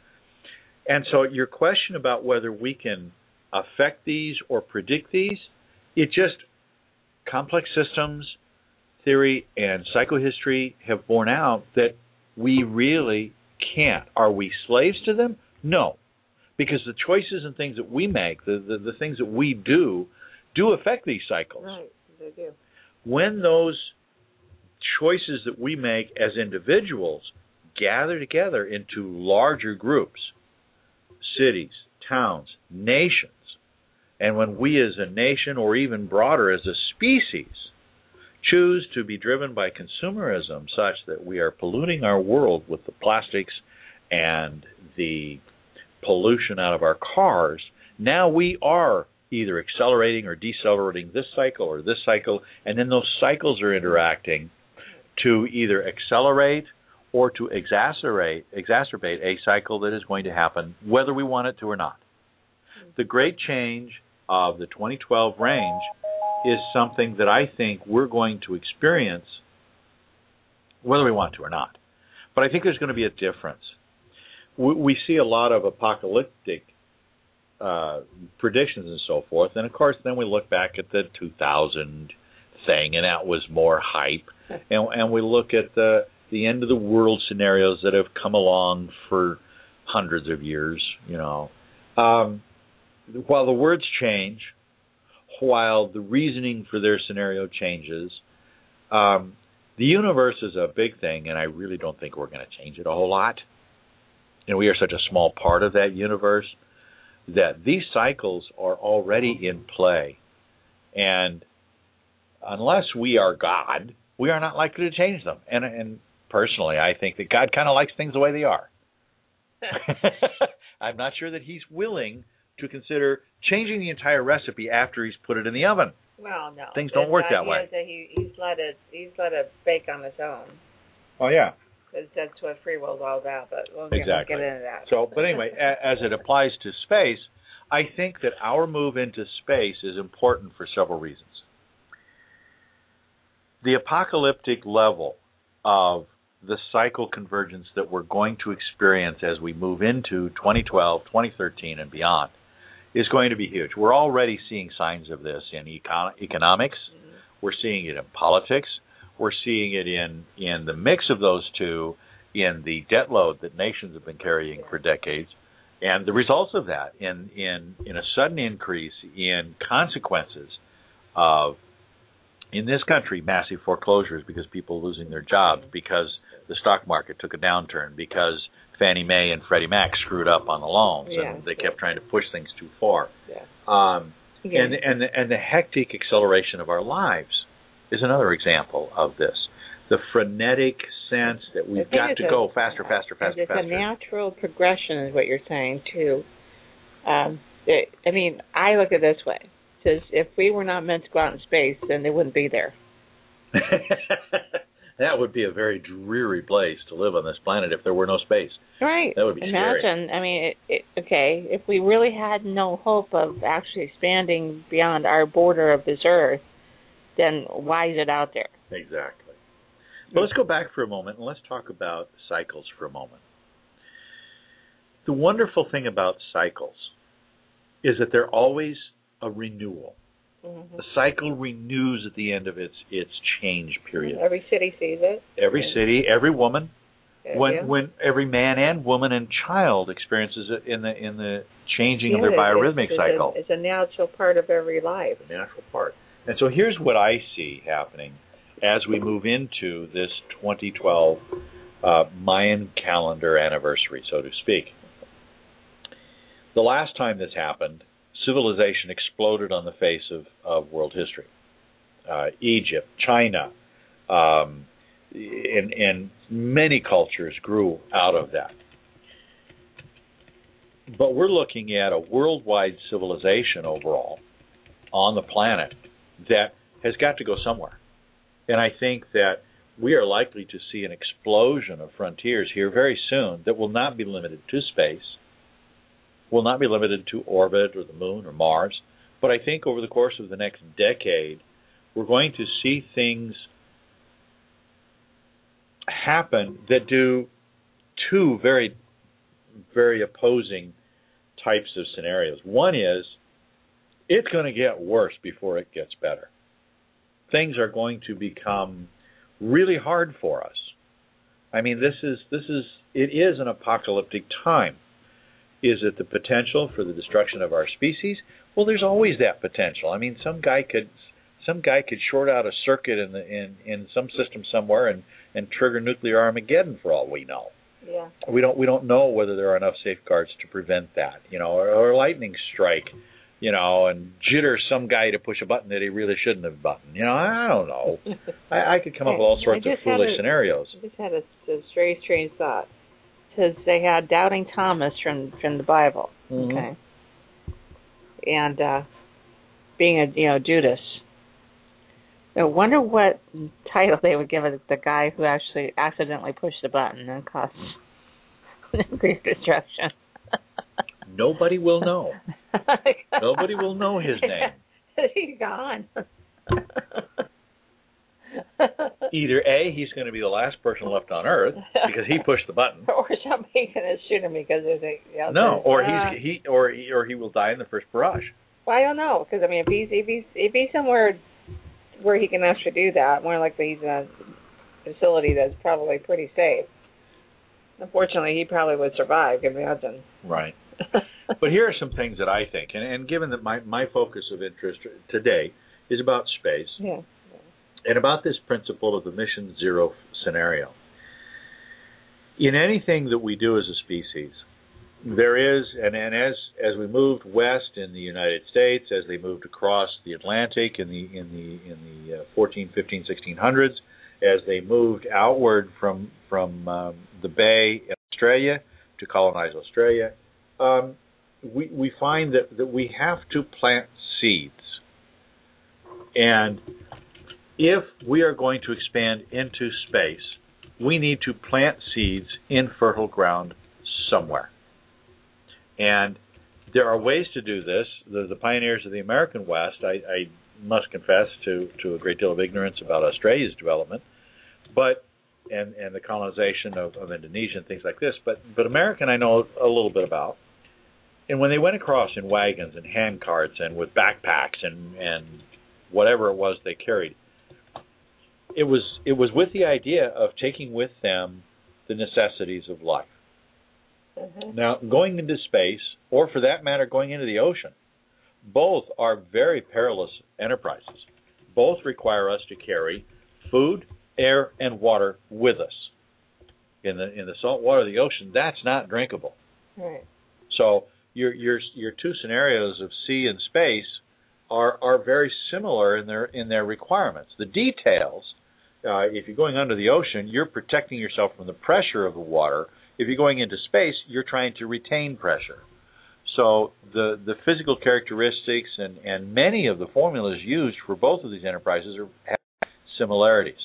And so your question about whether we can affect these or predict these, it just, complex systems theory and psychohistory have borne out that we really can't. Are we slaves to them? No. Because the choices and things that we make, the, the, the things that we do, do affect these cycles. Right, they do. When those choices that we make as individuals gather together into larger groups, cities, towns, nations, and when we as a nation, or even broader as a species, choose to be driven by consumerism such that we are polluting our world with the plastics and the pollution out of our cars, now we are either accelerating or decelerating this cycle or this cycle, and then those cycles are interacting to either accelerate or to exacerbate exacerbate a cycle that is going to happen whether we want it to or not. The great change of the twenty twelve range is something that I think we're going to experience whether we want to or not. But I think there's going to be a difference. We, we see a lot of apocalyptic uh, predictions and so forth, and of course then we look back at the two thousand thing, and that was more hype, and, and we look at the the end of the world scenarios that have come along for hundreds of years, you know. Um, while the words change, while the reasoning for their scenario changes, um, the universe is a big thing, and I really don't think we're going to change it a whole lot. And we are such a small part of that universe that these cycles are already in play. And unless we are God, we are not likely to change them. And, and personally, I think that God kind of likes things the way they are. I'm not sure that he's willing to consider changing the entire recipe after he's put it in the oven. Well, no. Things don't work that way. That he, he's let it. He's let it bake on its own. Oh yeah. Because that's what free will is all about. But we'll exactly. get into that. So, but anyway, as it applies to space, I think that our move into space is important for several reasons. The apocalyptic level of the cycle convergence that we're going to experience as we move into twenty twelve, twenty thirteen, and beyond is going to be huge. We're already seeing signs of this in econ- economics. Mm-hmm. We're seeing it in politics. We're seeing it in, in the mix of those two in the debt load that nations have been carrying for decades. And the results of that in, in, in a sudden increase in consequences of, in this country, massive foreclosures because people are losing their jobs, because the stock market took a downturn, because Fannie Mae and Freddie Mac screwed up on the loans, yeah, and they kept yeah. trying to push things too far. Yeah. Um, yeah. And and the, and the hectic acceleration of our lives is another example of this. The frenetic sense that we've got to a, go faster, faster, faster, it's faster. It's a natural progression, is what you're saying too. Um, it, I mean, I look at it this way: says if we were not meant to go out in space, then they wouldn't be there. That would be a very dreary place to live on this planet if there were no space. Right. That would be Imagine, scary. I mean, it, it, okay, if we really had no hope of actually expanding beyond our border of this Earth, then why is it out there? Exactly. But let's go back for a moment and let's talk about cycles for a moment. The wonderful thing about cycles is that they're always a renewal. Mm-hmm. The cycle renews at the end of its its change period. Every city sees it. Every yeah. city, every woman, yeah, when yeah. when every man and woman and child experiences it in the in the changing yeah, of their biorhythmic it's, it's cycle. A, it's a natural part of every life. A natural part. And so here's what I see happening as we move into this twenty twelve uh, Mayan calendar anniversary, so to speak. The last time this happened, civilization exploded on the face of, of world history. Uh, Egypt, China, um, and, and many cultures grew out of that. But we're looking at a worldwide civilization overall on the planet that has got to go somewhere. And I think that we are likely to see an explosion of frontiers here very soon that will not be limited to space, will not be limited to orbit or the moon or Mars. But I think over the course of the next decade, we're going to see things happen that do two very, very opposing types of scenarios. One is, it's going to get worse before it gets better. Things are going to become really hard for us. I mean, this is this is it is an apocalyptic time. Is it the potential for the destruction of our species? Well, there's always that potential. I mean, some guy could some guy could short out a circuit in the in, in some system somewhere and, and trigger nuclear Armageddon for all we know. Yeah. We don't we don't know whether there are enough safeguards to prevent that, you know, or, or a lightning strike, you know, and jitter some guy to push a button that he really shouldn't have buttoned. You know, I don't know. I, I could come up with all sorts of foolish a, scenarios. I just had a, a very strange thought. Because they had doubting Thomas from from the Bible, mm-hmm. okay, and uh, being a you know Judas, I wonder what title they would give it, the guy who actually accidentally pushed the button and caused nuclear destruction. Nobody will know. Nobody will know his name. He's gone. Either A, he's going to be the last person left on Earth because he pushed the button, or somebody's going to shoot him because there's a you know, no, or uh, he's he or he, or he will die in the first barrage. Well, I don't know, because I mean, if he's if he's if he's somewhere where he can actually do that, more likely he's in a facility that's probably pretty safe. Unfortunately, he probably would survive. Can you imagine? Right. But here are some things that I think, and, and given that my, my focus of interest today is about space, yeah. and about this principle of the Mission Zero scenario. In anything that we do as a species, there is, and, and as as we moved west in the United States, as they moved across the Atlantic in the in the in the uh, fourteen, fifteen, sixteen hundreds, as they moved outward from from um, the Bay in Australia to colonize Australia, um, we we find that, that we have to plant seeds. And if we are going to expand into space, we need to plant seeds in fertile ground somewhere. And there are ways to do this. The, the pioneers of the American West, I, I must confess to, to a great deal of ignorance about Australia's development, but and, and the colonization of, of Indonesia and things like this. But but American I know a little bit about. And when they went across in wagons and hand carts and with backpacks and, and whatever it was they carried, it was it was with the idea of taking with them the necessities of life. Mm-hmm. Now, going into space, or for that matter, going into the ocean, both are very perilous enterprises. Both require us to carry food, air, and water with us. In the in the salt water of the ocean, that's not drinkable. Right. So your your your two scenarios of sea and space are are very similar in their in their requirements. The details, uh, if you're going under the ocean, you're protecting yourself from the pressure of the water. If you're going into space, you're trying to retain pressure. So the the physical characteristics and, and many of the formulas used for both of these enterprises are, have similarities.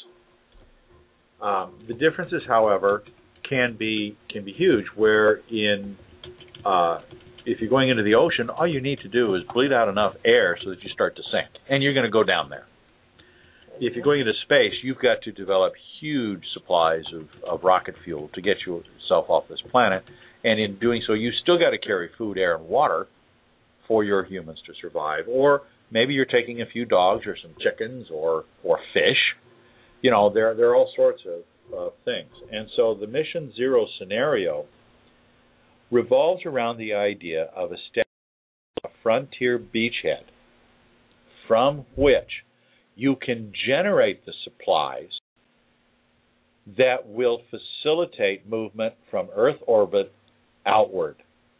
Um, the differences, however, can be can be huge. Where in uh, if you're going into the ocean, all you need to do is bleed out enough air so that you start to sink, and you're going to go down there. If you're going into space, you've got to develop huge supplies of, of rocket fuel to get yourself off this planet. And in doing so, you still got to carry food, air, and water for your humans to survive. Or maybe you're taking a few dogs or some chickens or, or fish. You know, there, there are all sorts of uh, things. And so the Mission Zero scenario revolves around the idea of establishing a frontier beachhead from which you can generate the supplies that will facilitate movement from Earth orbit outward.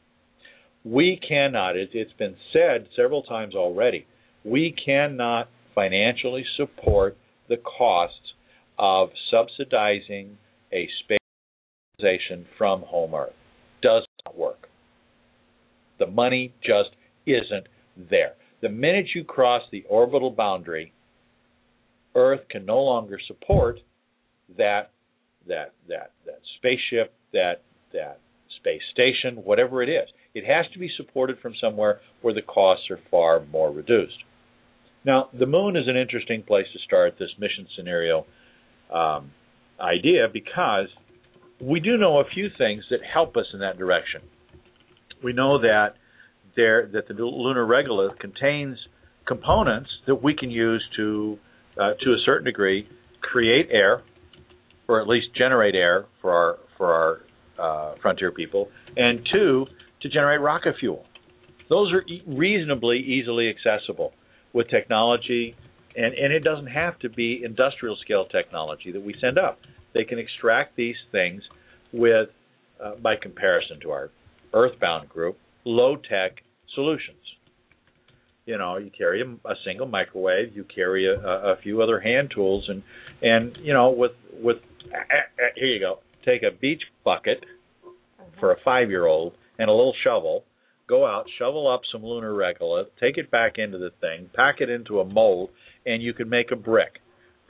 We cannot, it, it's been said several times already, we cannot financially support the costs of subsidizing a space station from home Earth. Does not work. The money just isn't there. The minute you cross the orbital boundary, Earth can no longer support that that that that spaceship, that that space station, whatever it is. It has to be supported from somewhere where the costs are far more reduced. Now, the moon is an interesting place to start this mission scenario um, idea because we do know a few things that help us in that direction. We know that there that the lunar regolith contains components that we can use to Uh, to a certain degree, create air, or at least generate air for our for our uh, frontier people, and two, to generate rocket fuel. Those are e- reasonably easily accessible with technology, and, and it doesn't have to be industrial scale technology that we send up. They can extract these things with, uh, by comparison to our earthbound group, low-tech solutions. You know, you carry a, a single microwave, you carry a, a few other hand tools, and, and you know, with, with uh, uh, here you go, take a beach bucket uh-huh. for a five-year-old and a little shovel, go out, shovel up some lunar regolith, take it back into the thing, pack it into a mold, and you can make a brick.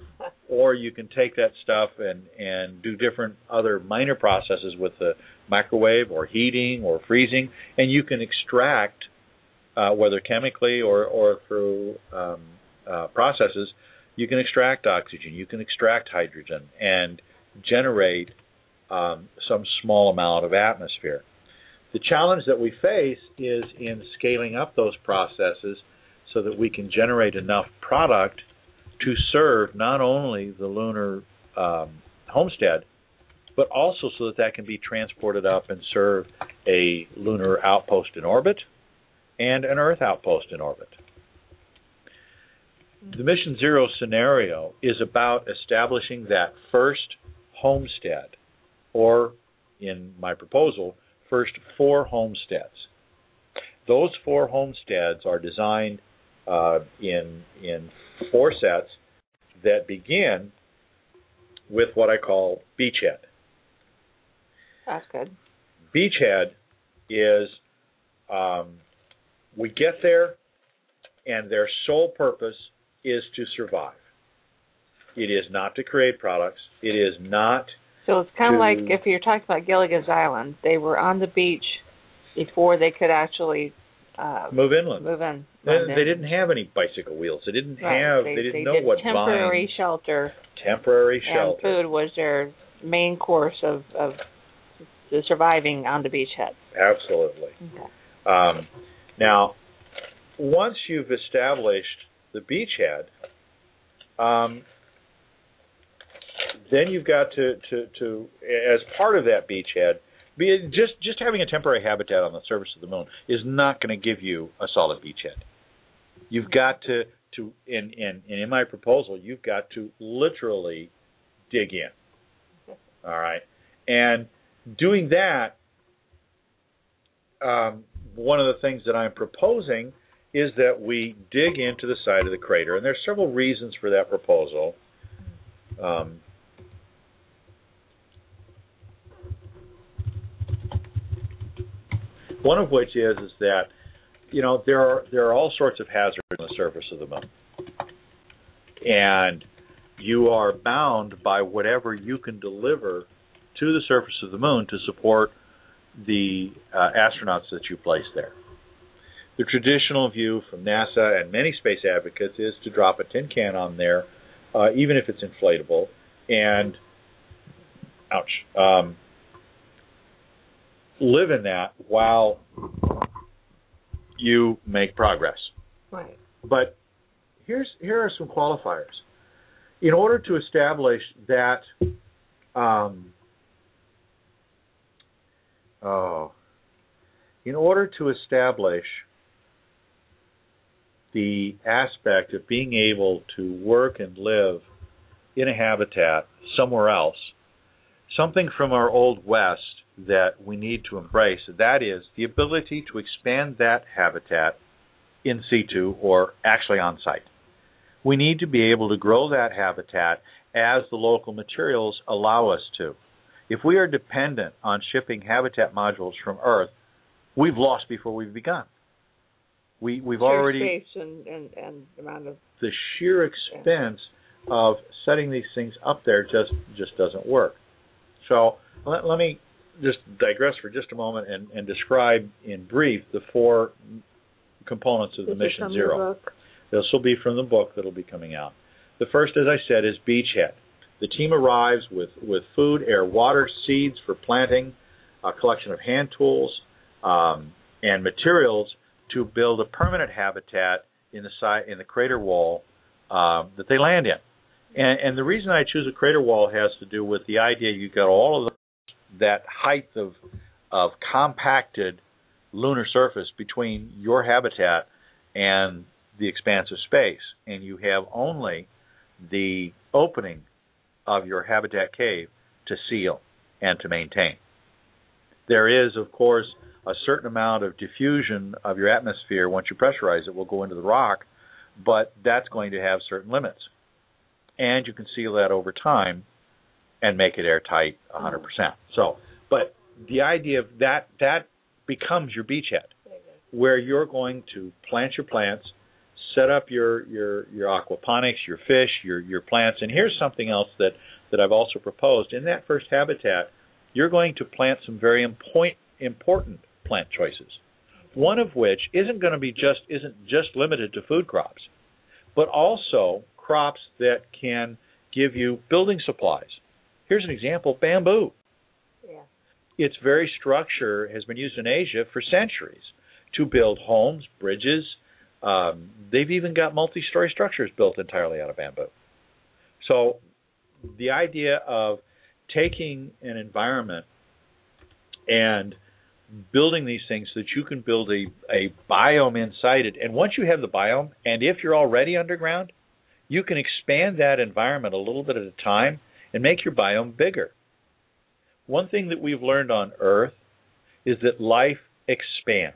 or you can take that stuff and, and do different other minor processes with the microwave or heating or freezing, and you can extract, uh, whether chemically or, or through um, uh, processes, you can extract oxygen, you can extract hydrogen, and generate um, some small amount of atmosphere. The challenge that we face is in scaling up those processes so that we can generate enough product to serve not only the lunar um, homestead, but also so that that can be transported up and serve a lunar outpost in orbit and an Earth outpost in orbit. The Mission Zero scenario is about establishing that first homestead, or in my proposal, first four homesteads. Those four homesteads are designed uh, in in four sets that begin with what I call beachhead. That's good. Beachhead is um, we get there, and their sole purpose is to survive. It is not to create products. It is not. So it's kind of to, like if you're talking about Gilligan's Island, they were on the beach before they could actually uh, move inland. Move in. They, they didn't have any bicycle wheels. They didn't right. have. They, they didn't they know did what temporary vine, shelter. Temporary shelter. And food was their main course of, of the surviving on the beachhead. Absolutely. Okay. Um, now, once you've established the beachhead, um, then you've got to, to, to, as part of that beachhead, be just just having a temporary habitat on the surface of the moon is not going to give you a solid beachhead. You've got to, to in, in, in my proposal, you've got to literally dig in. All right? And doing that, um, one of the things that I'm proposing is that we dig into the side of the crater. And there's several reasons for that proposal. Um, one of which is is that, you know, there are there are all sorts of hazards on the surface of the moon. And you are bound by whatever you can deliver to the surface of the moon to support the uh, astronauts that you place there. The traditional view from NASA and many space advocates is to drop a tin can on there, uh, even if it's inflatable, and, ouch, um, live in that while you make progress. Right. But here's here are some qualifiers. In order to establish that, um, oh, in order to establish the aspect of being able to work and live in a habitat somewhere else, something from our Old West that we need to embrace, that is the ability to expand that habitat in situ or actually on site. We need to be able to grow that habitat as the local materials allow us to. If we are dependent on shipping habitat modules from Earth, we've lost before we've begun. We, we've sheer already space and, and, and amount of the sheer expense yeah. of setting these things up there just just doesn't work. So let, let me just digress for just a moment and, and describe in brief the four components of the this Mission Zero. Book. This will be from the book that will be coming out. The first, as I said, is beachhead. The team arrives with, with food, air, water, seeds for planting, a collection of hand tools, um, and materials to build a permanent habitat in the side, in the crater wall uh, that they land in. And, and the reason I choose a crater wall has to do with the idea you've got all of the, that height of of compacted lunar surface between your habitat and the expanse of space, and you have only the opening of your habitat cave to seal and to maintain. There is, of course, a certain amount of diffusion of your atmosphere. Once you pressurize it, will go into the rock, but that's going to have certain limits. And you can seal that over time and make it airtight one hundred percent. So, but the idea of that, that becomes your beachhead, where you're going to plant your plants, set up your, your, your aquaponics, your fish, your, your plants. And here's something else that, that I've also proposed. In that first habitat, you're going to plant some very important, important plant choices. One of which isn't going to be just isn't just limited to food crops, but also crops that can give you building supplies. Here's an example: bamboo. Yeah. Its very structure has been used in Asia for centuries to build homes, bridges. Um, they've even got multi-story structures built entirely out of bamboo. So the idea of taking an environment and building these things so that you can build a, a biome inside it. And once you have the biome, and if you're already underground, you can expand that environment a little bit at a time and make your biome bigger. One thing that we've learned on Earth is that life expands.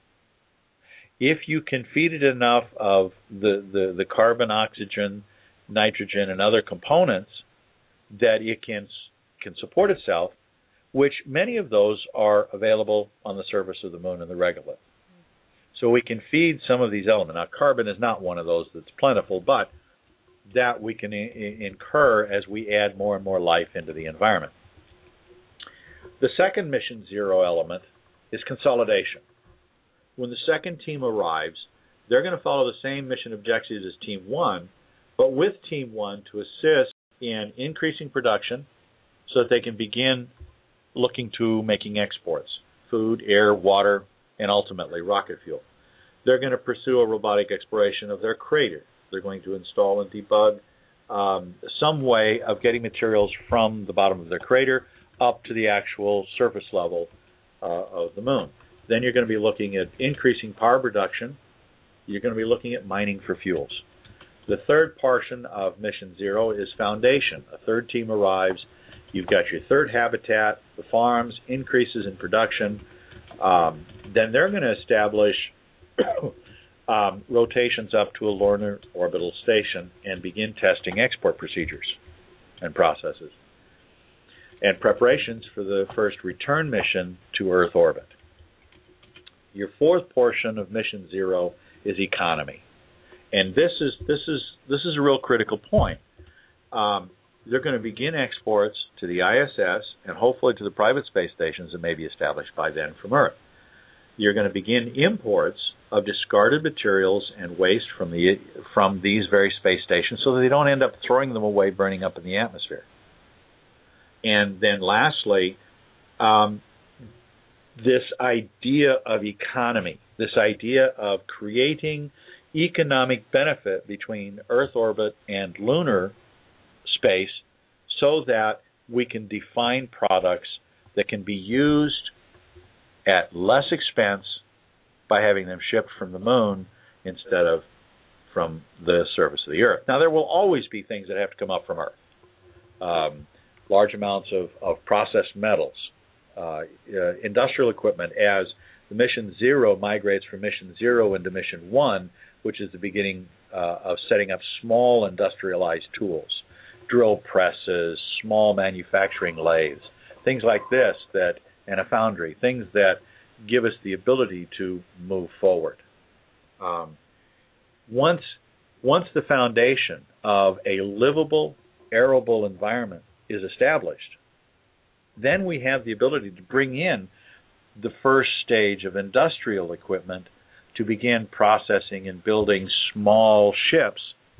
If you can feed it enough of the, the, the carbon, oxygen, nitrogen, and other components that it can, can support itself, which many of those are available on the surface of the moon and the regolith. So we can feed some of these elements. Now, carbon is not one of those that's plentiful, but that we can I- incur as we add more and more life into the environment. The second Mission Zero element is consolidation. When the second team arrives, they're going to follow the same mission objectives as Team One, but with Team One to assist in increasing production so that they can begin looking to making exports, food, air, water, and ultimately rocket fuel. They're going to pursue a robotic exploration of their crater. They're going to install and debug um, some way of getting materials from the bottom of their crater up to the actual surface level uh, of the moon. Then you're going to be looking at increasing power production. You're going to be looking at mining for fuels. The third portion of Mission Zero is foundation. A third team arrives. You've got your third habitat, the farms, increases in production. Um, then they're going to establish um, rotations up to a lunar orbital station and begin testing export procedures and processes and preparations for the first return mission to Earth orbit. Your fourth portion of Mission Zero is economy, and this is this is this is a real critical point. Um, They're going to begin exports to the I S S and hopefully to the private space stations that may be established by then from Earth. You're going to begin imports of discarded materials and waste from the from these very space stations so that they don't end up throwing them away, burning up in the atmosphere. And then lastly, um, this idea of economy, this idea of creating economic benefit between Earth orbit and lunar space so that we can define products that can be used at less expense by having them shipped from the moon instead of from the surface of the Earth. Now, there will always be things that have to come up from Earth. Um, large amounts of, of processed metals, uh, uh, industrial equipment, as the Mission Zero migrates from Mission Zero into Mission One, which is the beginning uh, of setting up small industrialized tools. Drill presses, small manufacturing lathes, things like this, that, and a foundry, things that give us the ability to move forward. Um, once, once the foundation of a livable, arable environment is established, then we have the ability to bring in the first stage of industrial equipment to begin processing and building small ships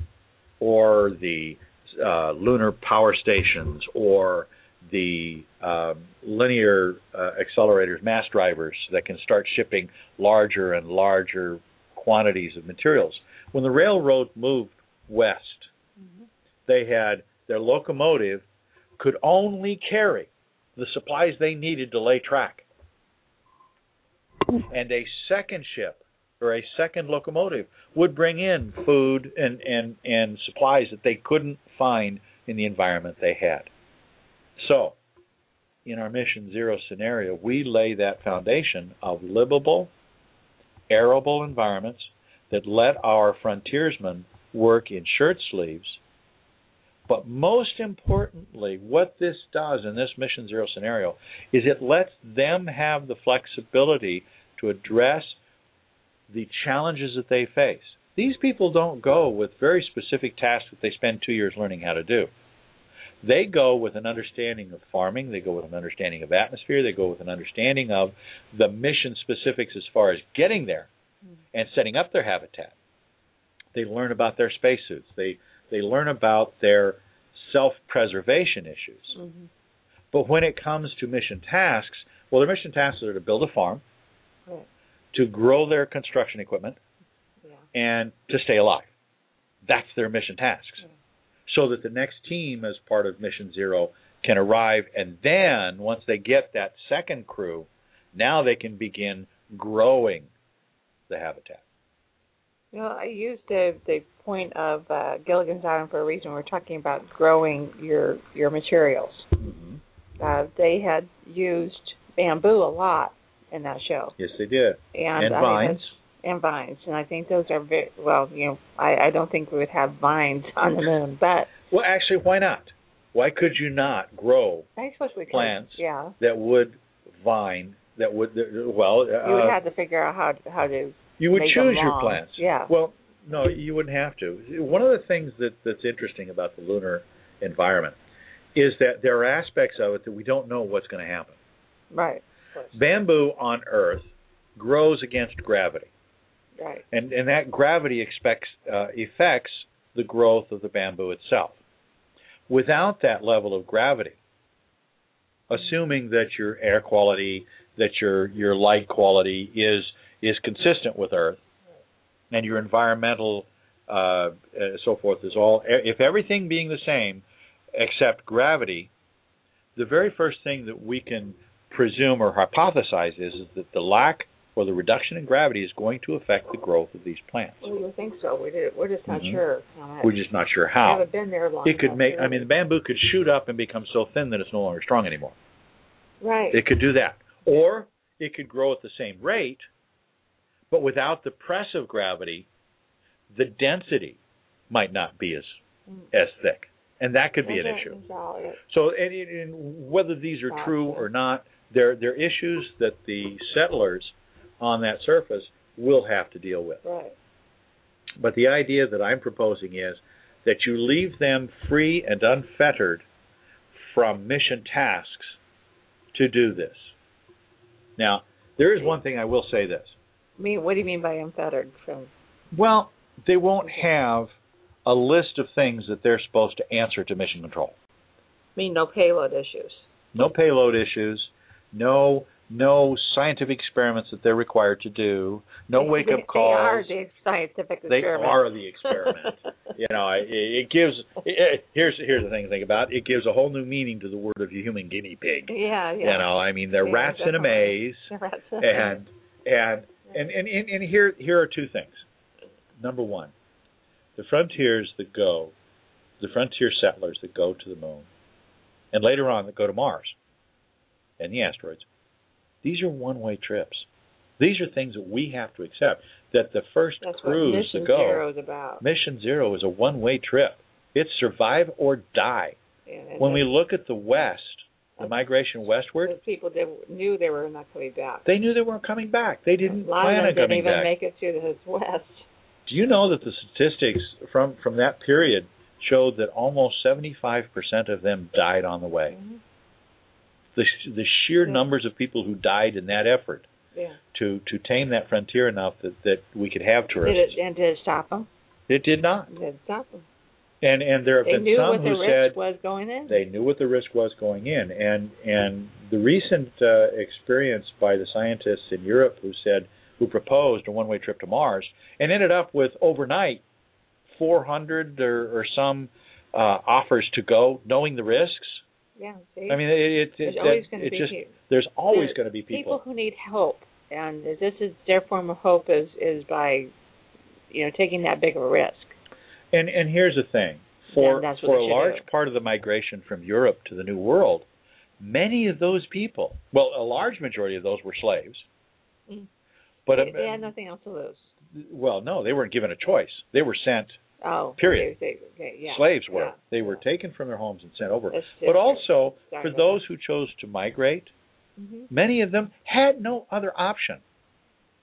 or the Uh, lunar power stations or the uh, linear uh, accelerators, mass drivers that can start shipping larger and larger quantities of materials. When the railroad moved west, mm-hmm. they had their locomotive could only carry the supplies they needed to lay track. And a second ship or a second locomotive would bring in food and, and, and supplies that they couldn't find in the environment they had. So, in our Mission Zero scenario, we lay that foundation of livable, arable environments that let our frontiersmen work in shirt sleeves. But most importantly, what this does in this Mission Zero scenario is it lets them have the flexibility to address the challenges that they face. These people don't go with very specific tasks that they spend two years learning how to do. They go with an understanding of farming. They go with an understanding of atmosphere. They go with an understanding of the mission specifics as far as getting there and setting up their habitat. They learn about their spacesuits. They they learn about their self-preservation issues. Mm-hmm. But when it comes to mission tasks, well, their mission tasks are to build a farm, right, to grow their construction equipment, yeah, and to stay alive. That's their mission tasks. Yeah. So that the next team, as part of Mission Zero, can arrive, and then once they get that second crew, now they can begin growing the habitat. You know, I used the the point of uh, Gilligan's Island for a reason. We're talking about growing your your materials. Mm-hmm. Uh, they had used bamboo a lot in that show. Yes, they did. And, and I vines. And vines. And I think those are very, well, you know, I, I don't think we would have vines on the moon, but... Well, actually, why not? Why could you not grow I suppose we plants could. Yeah. that would vine, that would, well... Uh, you would have to figure out how, how to You would make choose them your long. plants. Yeah. Well, no, you wouldn't have to. One of the things that, that's interesting about the lunar environment is that there are aspects of it that we don't know what's going to happen. Right. Bamboo on Earth grows against gravity. Right. And and that gravity expects, uh, affects the growth of the bamboo itself. Without that level of gravity, assuming that your air quality, that your your light quality is is consistent with Earth, and your environmental uh, so forth is all, if everything being the same except gravity, the very first thing that we can presume or hypothesize is, is that the lack or the reduction in gravity is going to affect the growth of these plants. Well, you think so. We did, we're just not mm-hmm. sure how much. We're just not sure how. We haven't been there long It could enough, make, really. I mean, the bamboo could shoot up and become so thin that it's no longer strong anymore. Right. It could do that. Or it could grow at the same rate, but without the press of gravity, the density might not be as mm. as thick. And that could be an issue. So, and, and whether these are true or not, they're, they're issues that the settlers on that surface will have to deal with. Right. But the idea that I'm proposing is that you leave them free and unfettered from mission tasks to do this. Now, there is one thing I will say this. I mean, what do you mean by unfettered? From? Well, they won't have a list of things that they're supposed to answer to mission control. I mean, no payload issues. No payload issues. No no scientific experiments that they're required to do. No wake-up calls. They are the scientific they experiment. They are the experiment. you know, it, it gives. It, here's here's the thing to think about. It gives a whole new meaning to the word of human guinea pig. Yeah, yeah. You know, I mean, they're yeah, rats definitely. in a maze. Rats in a and and and and and, and here here are two things. Number one. The frontiers that go, the frontier settlers that go to the moon, and later on that go to Mars and the asteroids, these are one-way trips. These are things that we have to accept, that the first That's cruise what to go, Zero is about. Mission Zero is a one-way trip. It's survive or die. Yeah, when we look at the West, the migration westward, the people that knew they were not coming back. They knew they weren't coming back. They didn't a lot plan of them on coming didn't even back. make it to the West. Do you know that the statistics from, from that period showed that almost seventy-five percent of them died on the way? Mm-hmm. The the sheer yeah. numbers of people who died in that effort yeah. to to tame that frontier enough that, that we could have tourists. Did it, and did it stop them? It did not. It did stop them. And and there have they been knew some what who the said risk was going in. They knew what the risk was going in, and and the recent uh, experience by the scientists in Europe who said who proposed a one-way trip to Mars and ended up with overnight four hundred or, or some uh, offers to go, knowing the risks. Yeah, see? I mean, it, it, there's it, always it, going to be just people. there's always There's going to be people people who need hope, and this is their form of hope is is by you know taking that big of a risk. And and here's the thing. For for a large do. part of the migration from Europe to the New World, many of those people, well, a large majority of those were slaves. Mm. But they, uh, they had nothing else to lose. Well, no, they weren't given a choice. They were sent. Oh, period. they, they, okay, yeah. Slaves were. Yeah. They were yeah. taken from their homes and sent over. That's but also, exactly. for those who chose to migrate, mm-hmm. many of them had no other option.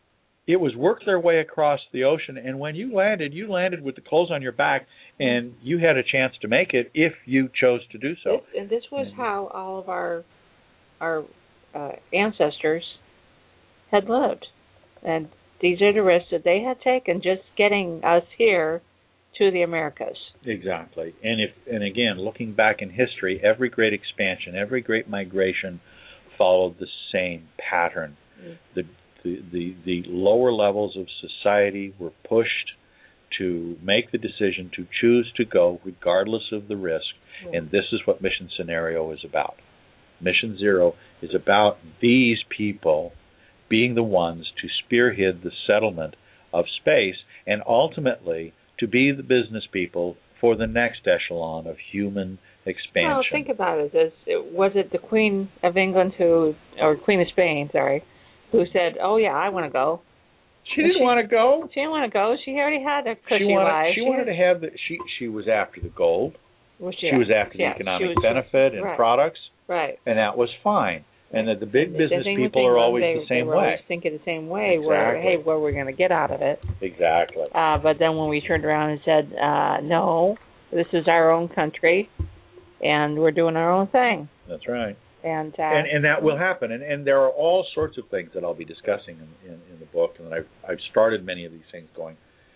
It was work their way across the ocean, and when you landed, you landed with the clothes on your back, and you had a chance to make it if you chose to do so. This, and this was and, how all of our our uh, ancestors had lived, and these are the risks that they had taken just getting us here to the Americas. Exactly, and if and again, looking back in history, every great expansion, every great migration followed the same pattern. Mm. The The, the the lower levels of society were pushed to make the decision to choose to go regardless of the risk, mm. and this is what Mission Scenario is about. Mission Zero is about these people being the ones to spearhead the settlement of space and ultimately to be the business people for the next echelon of human expansion. Well, think about it. As, was it the Queen of England who, or Queen of Spain, sorry, who said, "Oh yeah, I want to go." She didn't she, want to go. She didn't want to go. She already had a cushy she wanted, life. She, she wanted had, to have the. She she was after the gold. Was she, she was after yeah, the economic was, benefit and right, products. Right. And that was fine. And that the big the, business the people are always they, the same they were way. Always thinking the same way. Exactly. Where hey, what we're going to get out of it? Exactly. Uh, but then when we turned around and said, uh, "No, this is our own country, and we're doing our own thing." That's right. And, uh, and and that will happen, and and there are all sorts of things that I'll be discussing in, in, in the book, and I've I've started many of these things going.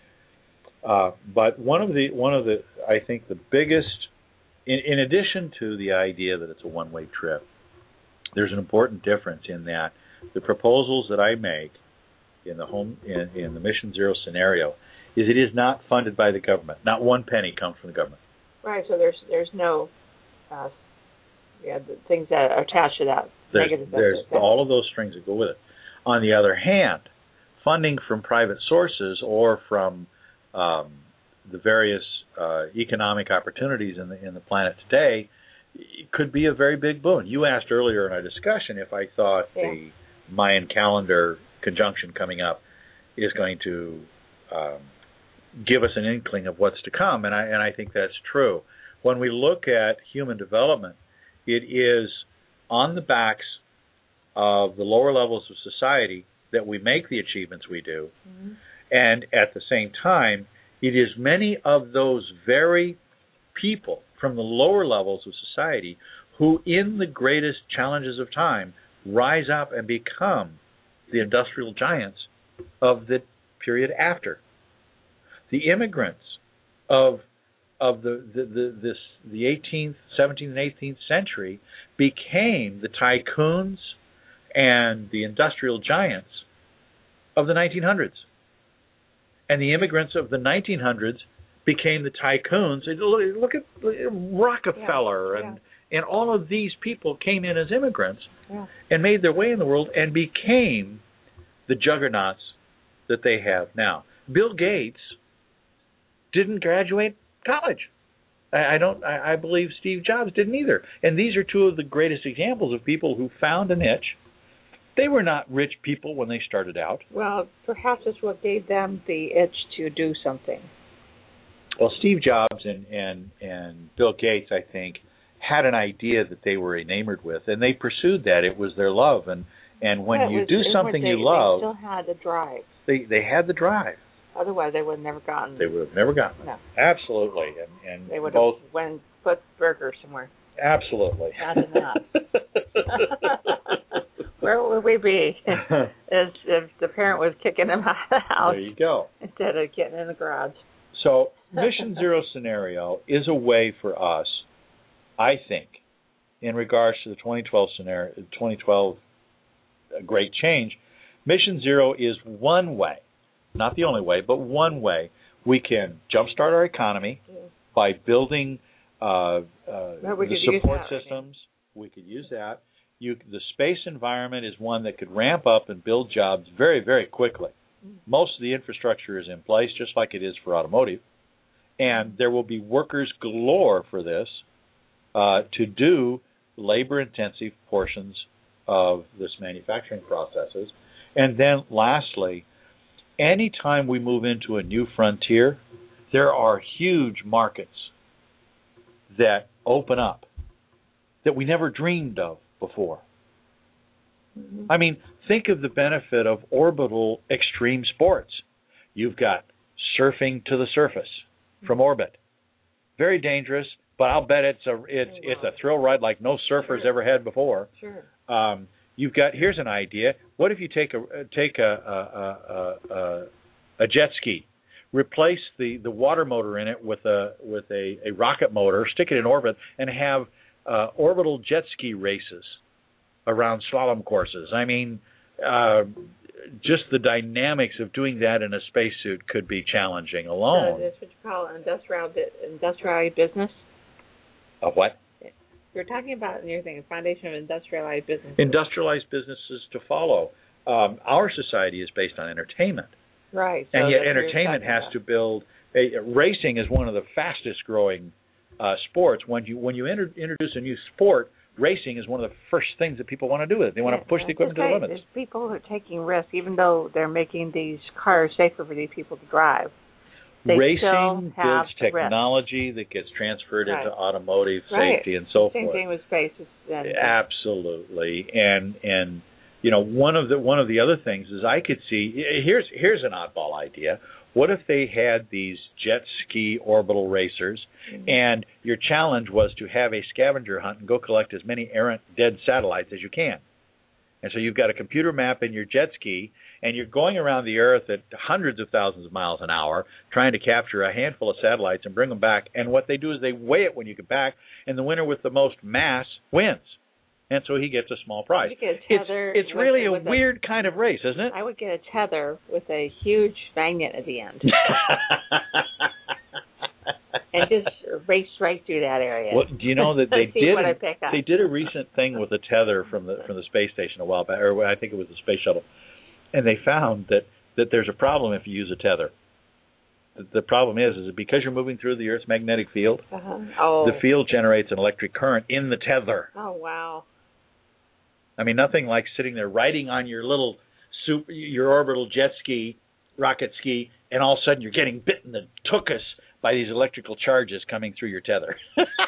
Uh, but one of the one of the I think the biggest, in, in addition to the idea that it's a one-way trip, there's an important difference in that the proposals that I make in the home in, in the Mission Zero scenario is it is not funded by the government. Not one penny comes from the government. Right. So there's there's no. Uh, Yeah, the things that are attached to that. There's, negative there's benefits. all of those strings that go with it. On the other hand, funding from private sources or from um, the various uh, economic opportunities in the in the planet today could be a very big boon. You asked earlier in our discussion if I thought yeah. the Mayan calendar conjunction coming up is going to um, give us an inkling of what's to come, and I and I think that's true. When we look at human development, it is on the backs of the lower levels of society that we make the achievements we do. Mm-hmm. And at the same time, it is many of those very people from the lower levels of society who, in the greatest challenges of time, rise up and become the industrial giants of the period after. The immigrants of of the, the, the this the eighteenth, seventeenth, and eighteenth century became the tycoons and the industrial giants of the nineteen hundreds. And the immigrants of the nineteen hundreds became the tycoons. Look at Rockefeller yeah, and, yeah. and all of these people came in as immigrants yeah. and made their way in the world and became the juggernauts that they have now. Bill Gates didn't graduate college. I, I don't. I, I believe Steve Jobs didn't either. And these are two of the greatest examples of people who found a niche. They were not rich people when they started out. Well, perhaps it's what gave them the itch to do something. Well, Steve Jobs and and and Bill Gates, I think, had an idea that they were enamored with, and they pursued that. It was their love, and and when well, you was, do something they, you love, they still had the drive. They they had the drive. Otherwise, they would have never gotten. They would have never gotten. It. No, absolutely, and and they would both have went put burgers somewhere. Absolutely. Not enough. Where would we be if, if the parent was kicking them out of the house? There you go. Instead of getting in the garage. So, Mission Zero scenario is a way for us, I think, in regards to the twenty twelve scenario, twenty twelve Great Change. Mission Zero is one way, not the only way, but one way we can jumpstart our economy yeah. by building uh, uh, the support systems. We could use that. You, the space environment is one that could ramp up and build jobs very, very quickly. Most of the infrastructure is in place, just like it is for automotive. And there will be workers galore for this uh, to do labor-intensive portions of this manufacturing processes. And then lastly, anytime we move into a new frontier, there are huge markets that open up that we never dreamed of before. Mm-hmm. I mean, think of the benefit of orbital extreme sports. You've got surfing to the surface from orbit. Very dangerous, but I'll bet it's a it's Oh, wow. it's a thrill ride like no surfer's Sure. ever had before. Sure. Um, you've got here's an idea. What if you take a take a a, a, a, a jet ski, replace the, the water motor in it with a with a, a rocket motor, stick it in orbit, and have uh, orbital jet ski races around slalom courses. I mean, uh, just the dynamics of doing that in a spacesuit could be challenging alone. So that's what you call an industrial industrialized business. A what? You're talking about in your thing, foundation of industrialized business. Industrialized businesses to follow. Um, our society is based on entertainment. Right. So And yet that's what you're entertainment talking has about. to build a, racing is one of the fastest growing uh, sports. When you when you inter, introduce a new sport, racing is one of the first things that people want to do with it. They want to push the equipment to the limits. There's people who are taking risks, even though they're making these cars safer for these people to drive. They Racing still have builds the risk. technology that gets transferred Right. into automotive Right. safety and so Same forth. thing with space. And, Absolutely, and and you know one of the one of the other things is I could see here's here's an oddball idea. What if they had these jet ski orbital racers, Mhm. and your challenge was to have a scavenger hunt and go collect as many errant dead satellites as you can? And so you've got a computer map in your jet ski, and you're going around the Earth at hundreds of thousands of miles an hour, trying to capture a handful of satellites and bring them back. And what they do is they weigh it when you get back, and the winner with the most mass wins. And so he gets a small prize. You get a It's, tether it's with- really a with weird kind of race, isn't it? I would get a tether with a huge magnet at the end and just race right through that area. Well, do you know that they See did? what I pick up. They did a recent thing with a tether from the from the space station a while back, or I think it was the space shuttle, and they found that that there's a problem if you use a tether. The, the problem is, is that because you're moving through the Earth's magnetic field, Uh-huh. Oh. the field generates an electric current in the tether. Oh, wow. I mean, nothing like sitting there riding on your little super, your orbital jet ski, rocket ski, and all of a sudden you're getting bit in the tuchus by these electrical charges coming through your tether.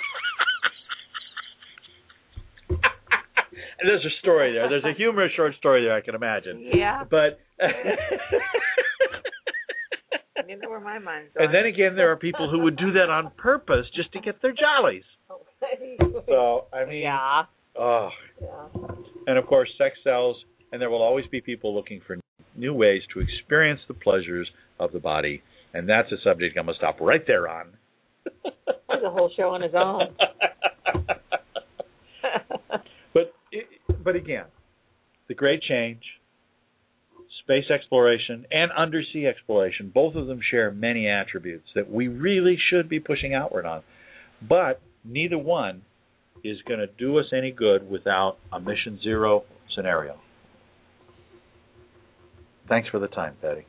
There's a story there. There's a humorous short story there, I can imagine. Yeah. But You know where my mind's going. and then again, there are people who would do that on purpose just to get their jollies. So I mean, yeah. oh. Yeah. And of course, sex sells, and there will always be people looking for new ways to experience the pleasures of the body, and that's a subject I'm going to stop right there on. That's a whole show on its own. but but again, the great change, space exploration, and undersea exploration, both of them share many attributes that we really should be pushing outward on. But neither one is going to do us any good without a mission zero scenario. Thanks for the time, Patty.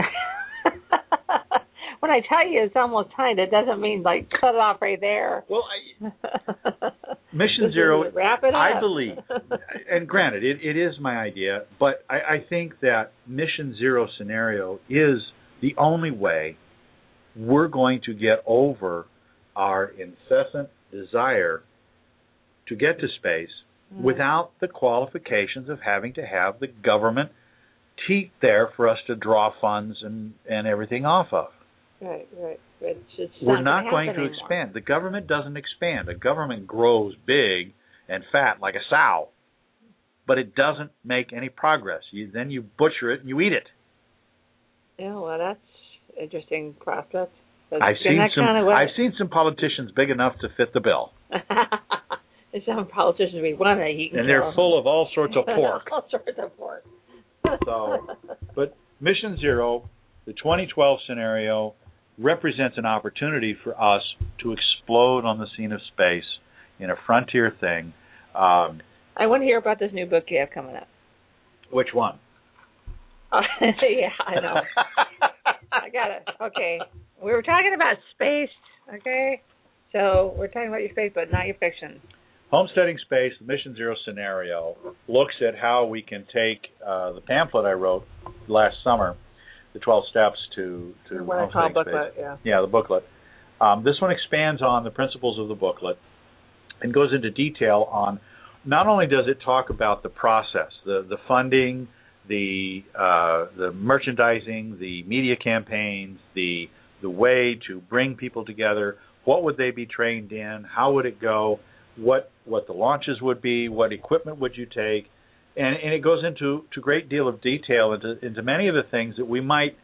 When I tell you it's almost time, that doesn't mean like cut it off right there. Well, I, Mission Zero, wrap it up. I believe, and granted, it, it is my idea, but I, I think that Mission Zero scenario is the only way we're going to get over our incessant desire to get to space mm. without the qualifications of having to have the government teat there for us to draw funds and, and everything off of. Right, right. It's, it's We're not, not going to anymore. expand. The government doesn't expand. The government grows big and fat like a sow, but it doesn't make any progress. You, then you butcher it and you eat it. Yeah, well, that's interesting prospect. I've seen some. Kind of I've seen some politicians big enough to fit the bill. There's some politicians we want to eat, and they're full of all sorts of pork. all sorts of pork. So, but Mission Zero, the twenty twelve scenario, represents an opportunity for us to explode on the scene of space in a frontier thing. Um, I want to hear about this new book you have coming up. Which one? Uh, yeah, I know. I got it. Okay. We were talking about space, okay? So we're talking about your space, but not your fiction. Homesteading Space, the Mission Zero scenario, looks at how we can take uh, the pamphlet I wrote last summer, the twelve steps to, to what I call Homesteading booklet, Space. yeah. Yeah, the booklet. Um, this one expands on the principles of the booklet and goes into detail on not only does it talk about the process, the the funding, the uh, the merchandising, the media campaigns, the the way to bring people together, what would they be trained in, how would it go, what what the launches would be, what equipment would you take, and, and it goes into to a great deal of detail into, into many of the things that we might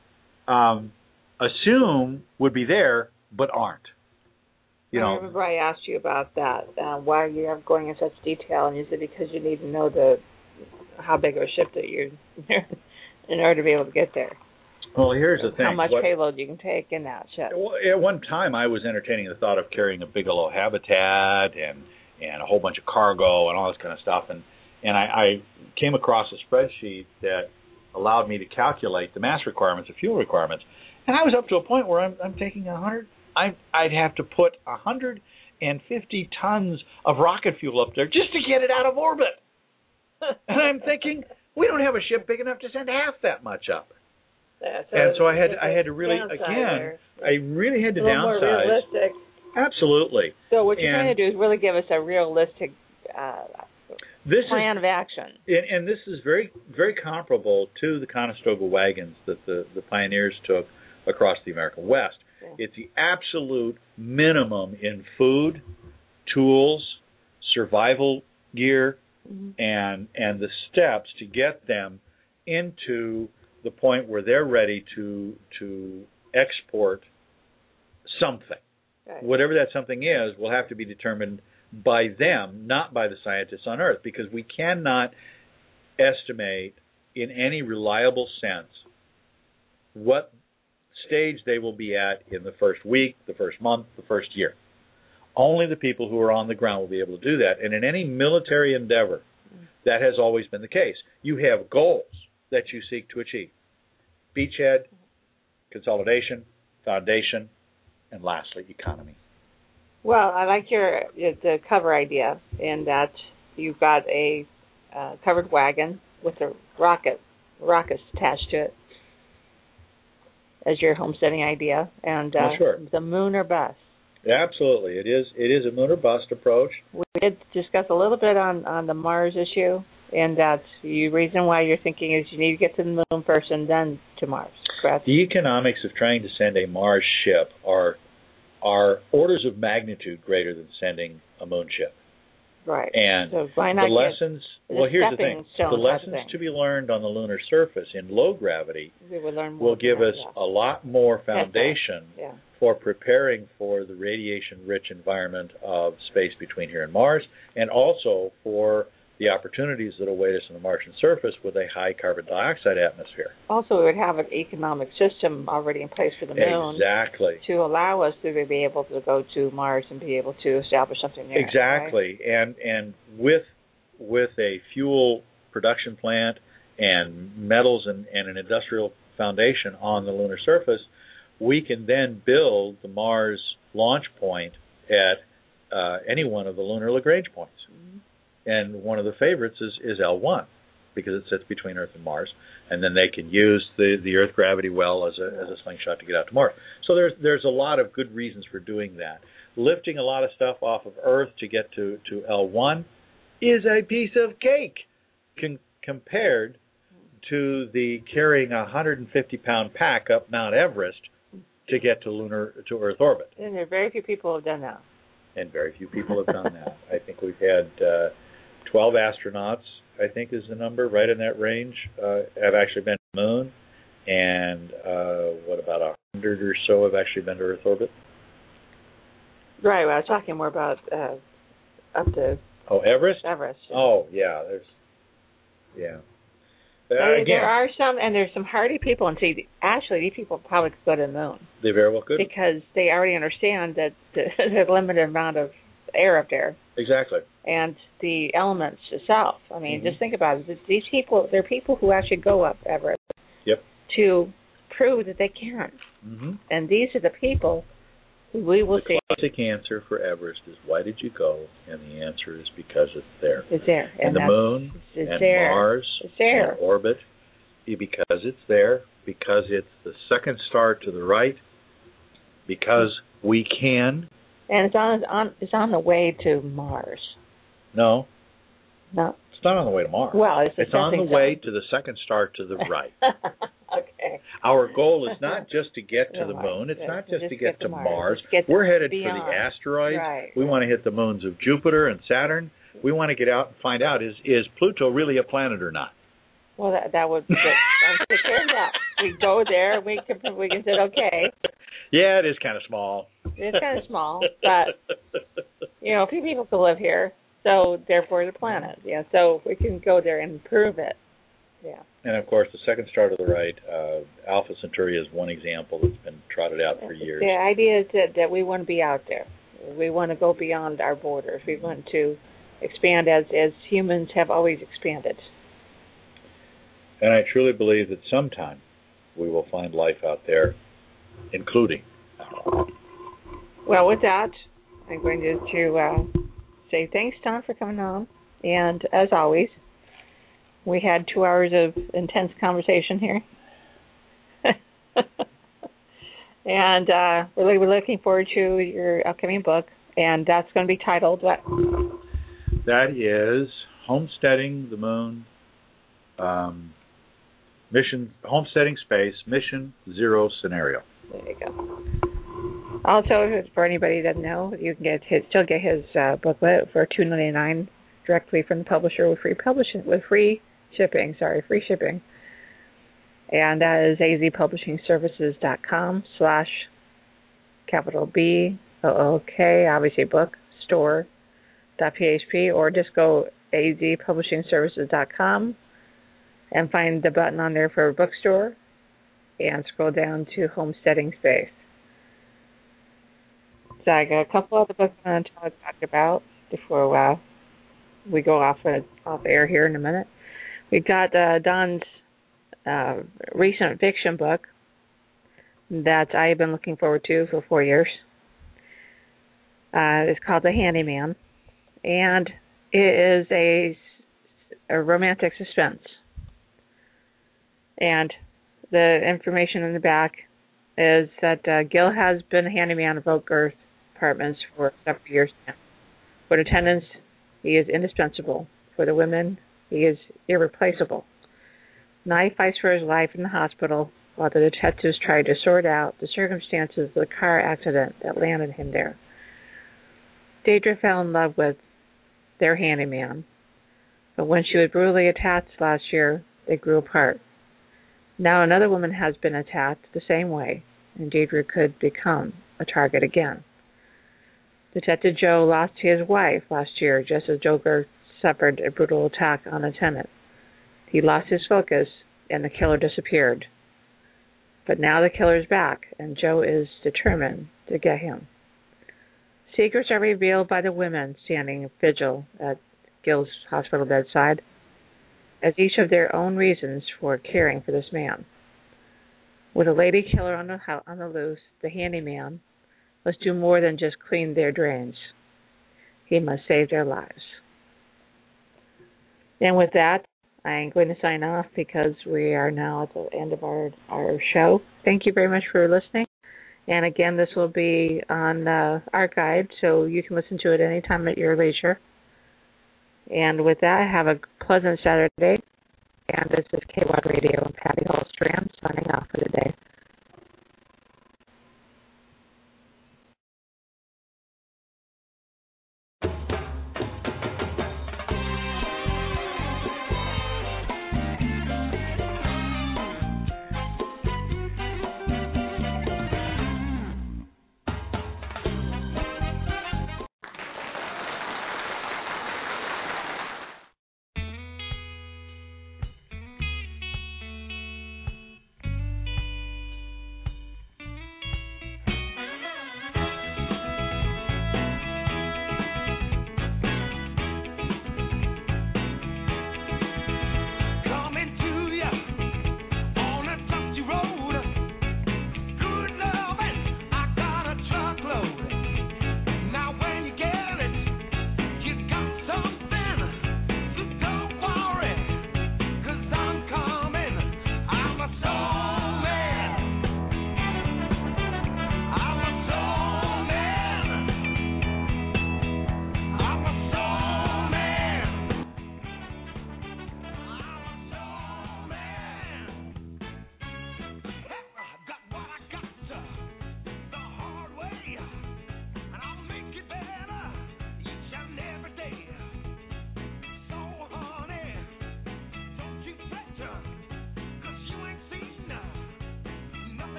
um, assume would be there but aren't. You know, I remember I asked you about that. Uh, why are you going in such detail? And you said because you need to know the how big of a ship that you're in order to be able to get there. Well, here's the thing. How much what, payload you can take in that ship. Well, at one time, I was entertaining the thought of carrying a Bigelow Habitat and and a whole bunch of cargo and all this kind of stuff. And, and I, I came across a spreadsheet that allowed me to calculate the mass requirements, the fuel requirements. And I was up to a point where I'm, I'm taking a hundred. I, I'd have to put one hundred fifty tons of rocket fuel up there just to get it out of orbit. And I'm thinking, we don't have a ship big enough to send half that much up. Yeah, so and so I had I had to really again I really had to a little downsize. More realistic. Absolutely. So what you're and trying to do is really give us a realistic uh, this plan is, of action. And, and this is very very comparable to the Conestoga wagons that the, the pioneers took across the American West. Yeah. It's the absolute minimum in food, tools, survival gear, mm-hmm. and and the steps to get them into the point where they're ready to to export something. Right. Whatever that something is will have to be determined by them, not by the scientists on Earth, because we cannot estimate in any reliable sense what stage they will be at in the first week, the first month, the first year. Only the people who are on the ground will be able to do that. And in any military endeavor, that has always been the case. You have goals that you seek to achieve. Beachhead, consolidation, foundation, and lastly, economy. Well, I like your the cover idea in that you've got a uh, covered wagon with a rocket rockets attached to it as your homesteading idea, and uh, oh, sure. the moon or bust. Absolutely, it is. It is a moon or bust approach. We did discuss a little bit on, on the Mars issue, and that the reason why you're thinking is you need to get to the moon first and then to Mars. Correct? The economics of trying to send a Mars ship are are orders of magnitude greater than sending a moon ship. Right. And so why not the lessons. Well, here's the thing: the lessons to be learned on the lunar surface in low gravity we will, learn more will give that, us yeah. a lot more foundation yeah. for preparing for the radiation-rich environment of space between here and Mars, and also for the opportunities that await us on the Martian surface with a high carbon dioxide atmosphere. Also, we would have an economic system already in place for the moon. Exactly. To allow us to be able to go to Mars and be able to establish something there. Exactly. Right? And and with with a fuel production plant and metals and, and an industrial foundation on the lunar surface, we can then build the Mars launch point at uh, any one of the lunar Lagrange points. Mm-hmm. And one of the favorites is, is L one, because it sits between Earth and Mars, and then they can use the, the Earth gravity well as a as a slingshot to get out to Mars. So there's there's a lot of good reasons for doing that. Lifting a lot of stuff off of Earth to get to, to L one is a piece of cake con- compared to the carrying a one hundred fifty pound pack up Mount Everest to get to lunar to Earth orbit. And there are very few people who have done that. And very few people have done that. I think we've had uh, twelve astronauts, I think is the number, right in that range, uh, have actually been to the moon. And uh, what, about one hundred or so have actually been to Earth orbit? Right, well, I was talking more about uh, up to... Oh, Everest? Everest. Yeah. Oh, yeah, there's... Yeah. Uh, there, again, there are some, and there's some hardy people, and see, actually, these people probably could go to the moon. They very well could. Because they already understand that there's a limited amount of air up there. Exactly. And the elements itself. I mean, mm-hmm. just think about it. These people, they're people who actually go up Everest. Yep. To prove that they can. Mm-hmm. And these are the people who we will the see. The classic answer for Everest is, why did you go? And the answer is, because it's there. It's there. And, and the moon it's and there. Mars it's there. and orbit, because it's there, because it's the second star to the right, because we can. And it's on, on it's on the way to Mars. No, No. It's not on the way to Mars. Well, it's, it's on the way to the second star to the right. Okay. Our goal is not just to get to No, the moon. It's just- not just, just to get, get to to Mars. Mars. Just get We're headed beyond. for the asteroids. Right. We want to hit the moons of Jupiter and Saturn. We want to get out and find out, is, is Pluto really a planet or not? Well, that that would be good. That would take care of that. We go there. We can we can say, okay, Yeah, it is kind of small. it's kind of small, but you know, a few people can live here, so therefore the planet. Yeah, so we can go there and prove it. Yeah. And of course, the second star to the right, uh, Alpha Centauri, is one example that's been trotted out for years. The idea is that, that we want to be out there. We want to go beyond our borders. We want to expand as as humans have always expanded. And I truly believe that sometime we will find life out there, including. Well, with that, I'm going to, to uh, say thanks, Don, for coming on. And as always, we had two hours of intense conversation here. And uh, really, we're looking forward to your upcoming book. And that's going to be titled what? That is Homesteading the Moon, um, Mission Homesteading Space, Mission Zero Scenario. There you go. Also, for anybody that doesn't know, you can get his, still get his uh, booklet for two dollars and ninety-nine cents directly from the publisher with free publishing, with free shipping. Sorry, free shipping. And that is azpublishingservices.com slash capital B O O K, obviously book, store, dot php, or just go azpublishingservices.com and find the button on there for bookstore and scroll down to Homesteading Space. So I got a couple other books I want to talk about before uh, we go off uh, off air here in a minute. We got uh, Don's uh, recent fiction book that I've been looking forward to for four years. Uh, it's called The Handyman, and it is a, a romantic suspense. And the information in the back is that uh, Gil has been a handyman of Oak Earth Apartments for several years now. For the tenants, he is indispensable. For the women, he is irreplaceable. Now he fights for his life in the hospital while the detectives try to sort out the circumstances of the car accident that landed him there. Deidre fell in love with their handyman, but when she was brutally attacked last year, they grew apart. Now another woman has been attacked the same way, and Deidre could become a target again. Detective Joe lost his wife last year just as Joker suffered a brutal attack on a tenant. He lost his focus, and the killer disappeared. But now the killer's back, and Joe is determined to get him. Secrets are revealed by the women standing vigil at Gil's hospital bedside, as each have their own reasons for caring for this man. With a lady killer on the, on the loose, the handyman must do more than just clean their drains. He must save their lives. And with that, I'm going to sign off because we are now at the end of our, our show. Thank you very much for listening. And again, this will be on uh, Archive, so you can listen to it anytime at your leisure. And with that, have a pleasant Saturday. And this is K W A D Radio and Patty Hall Strand signing off for the day.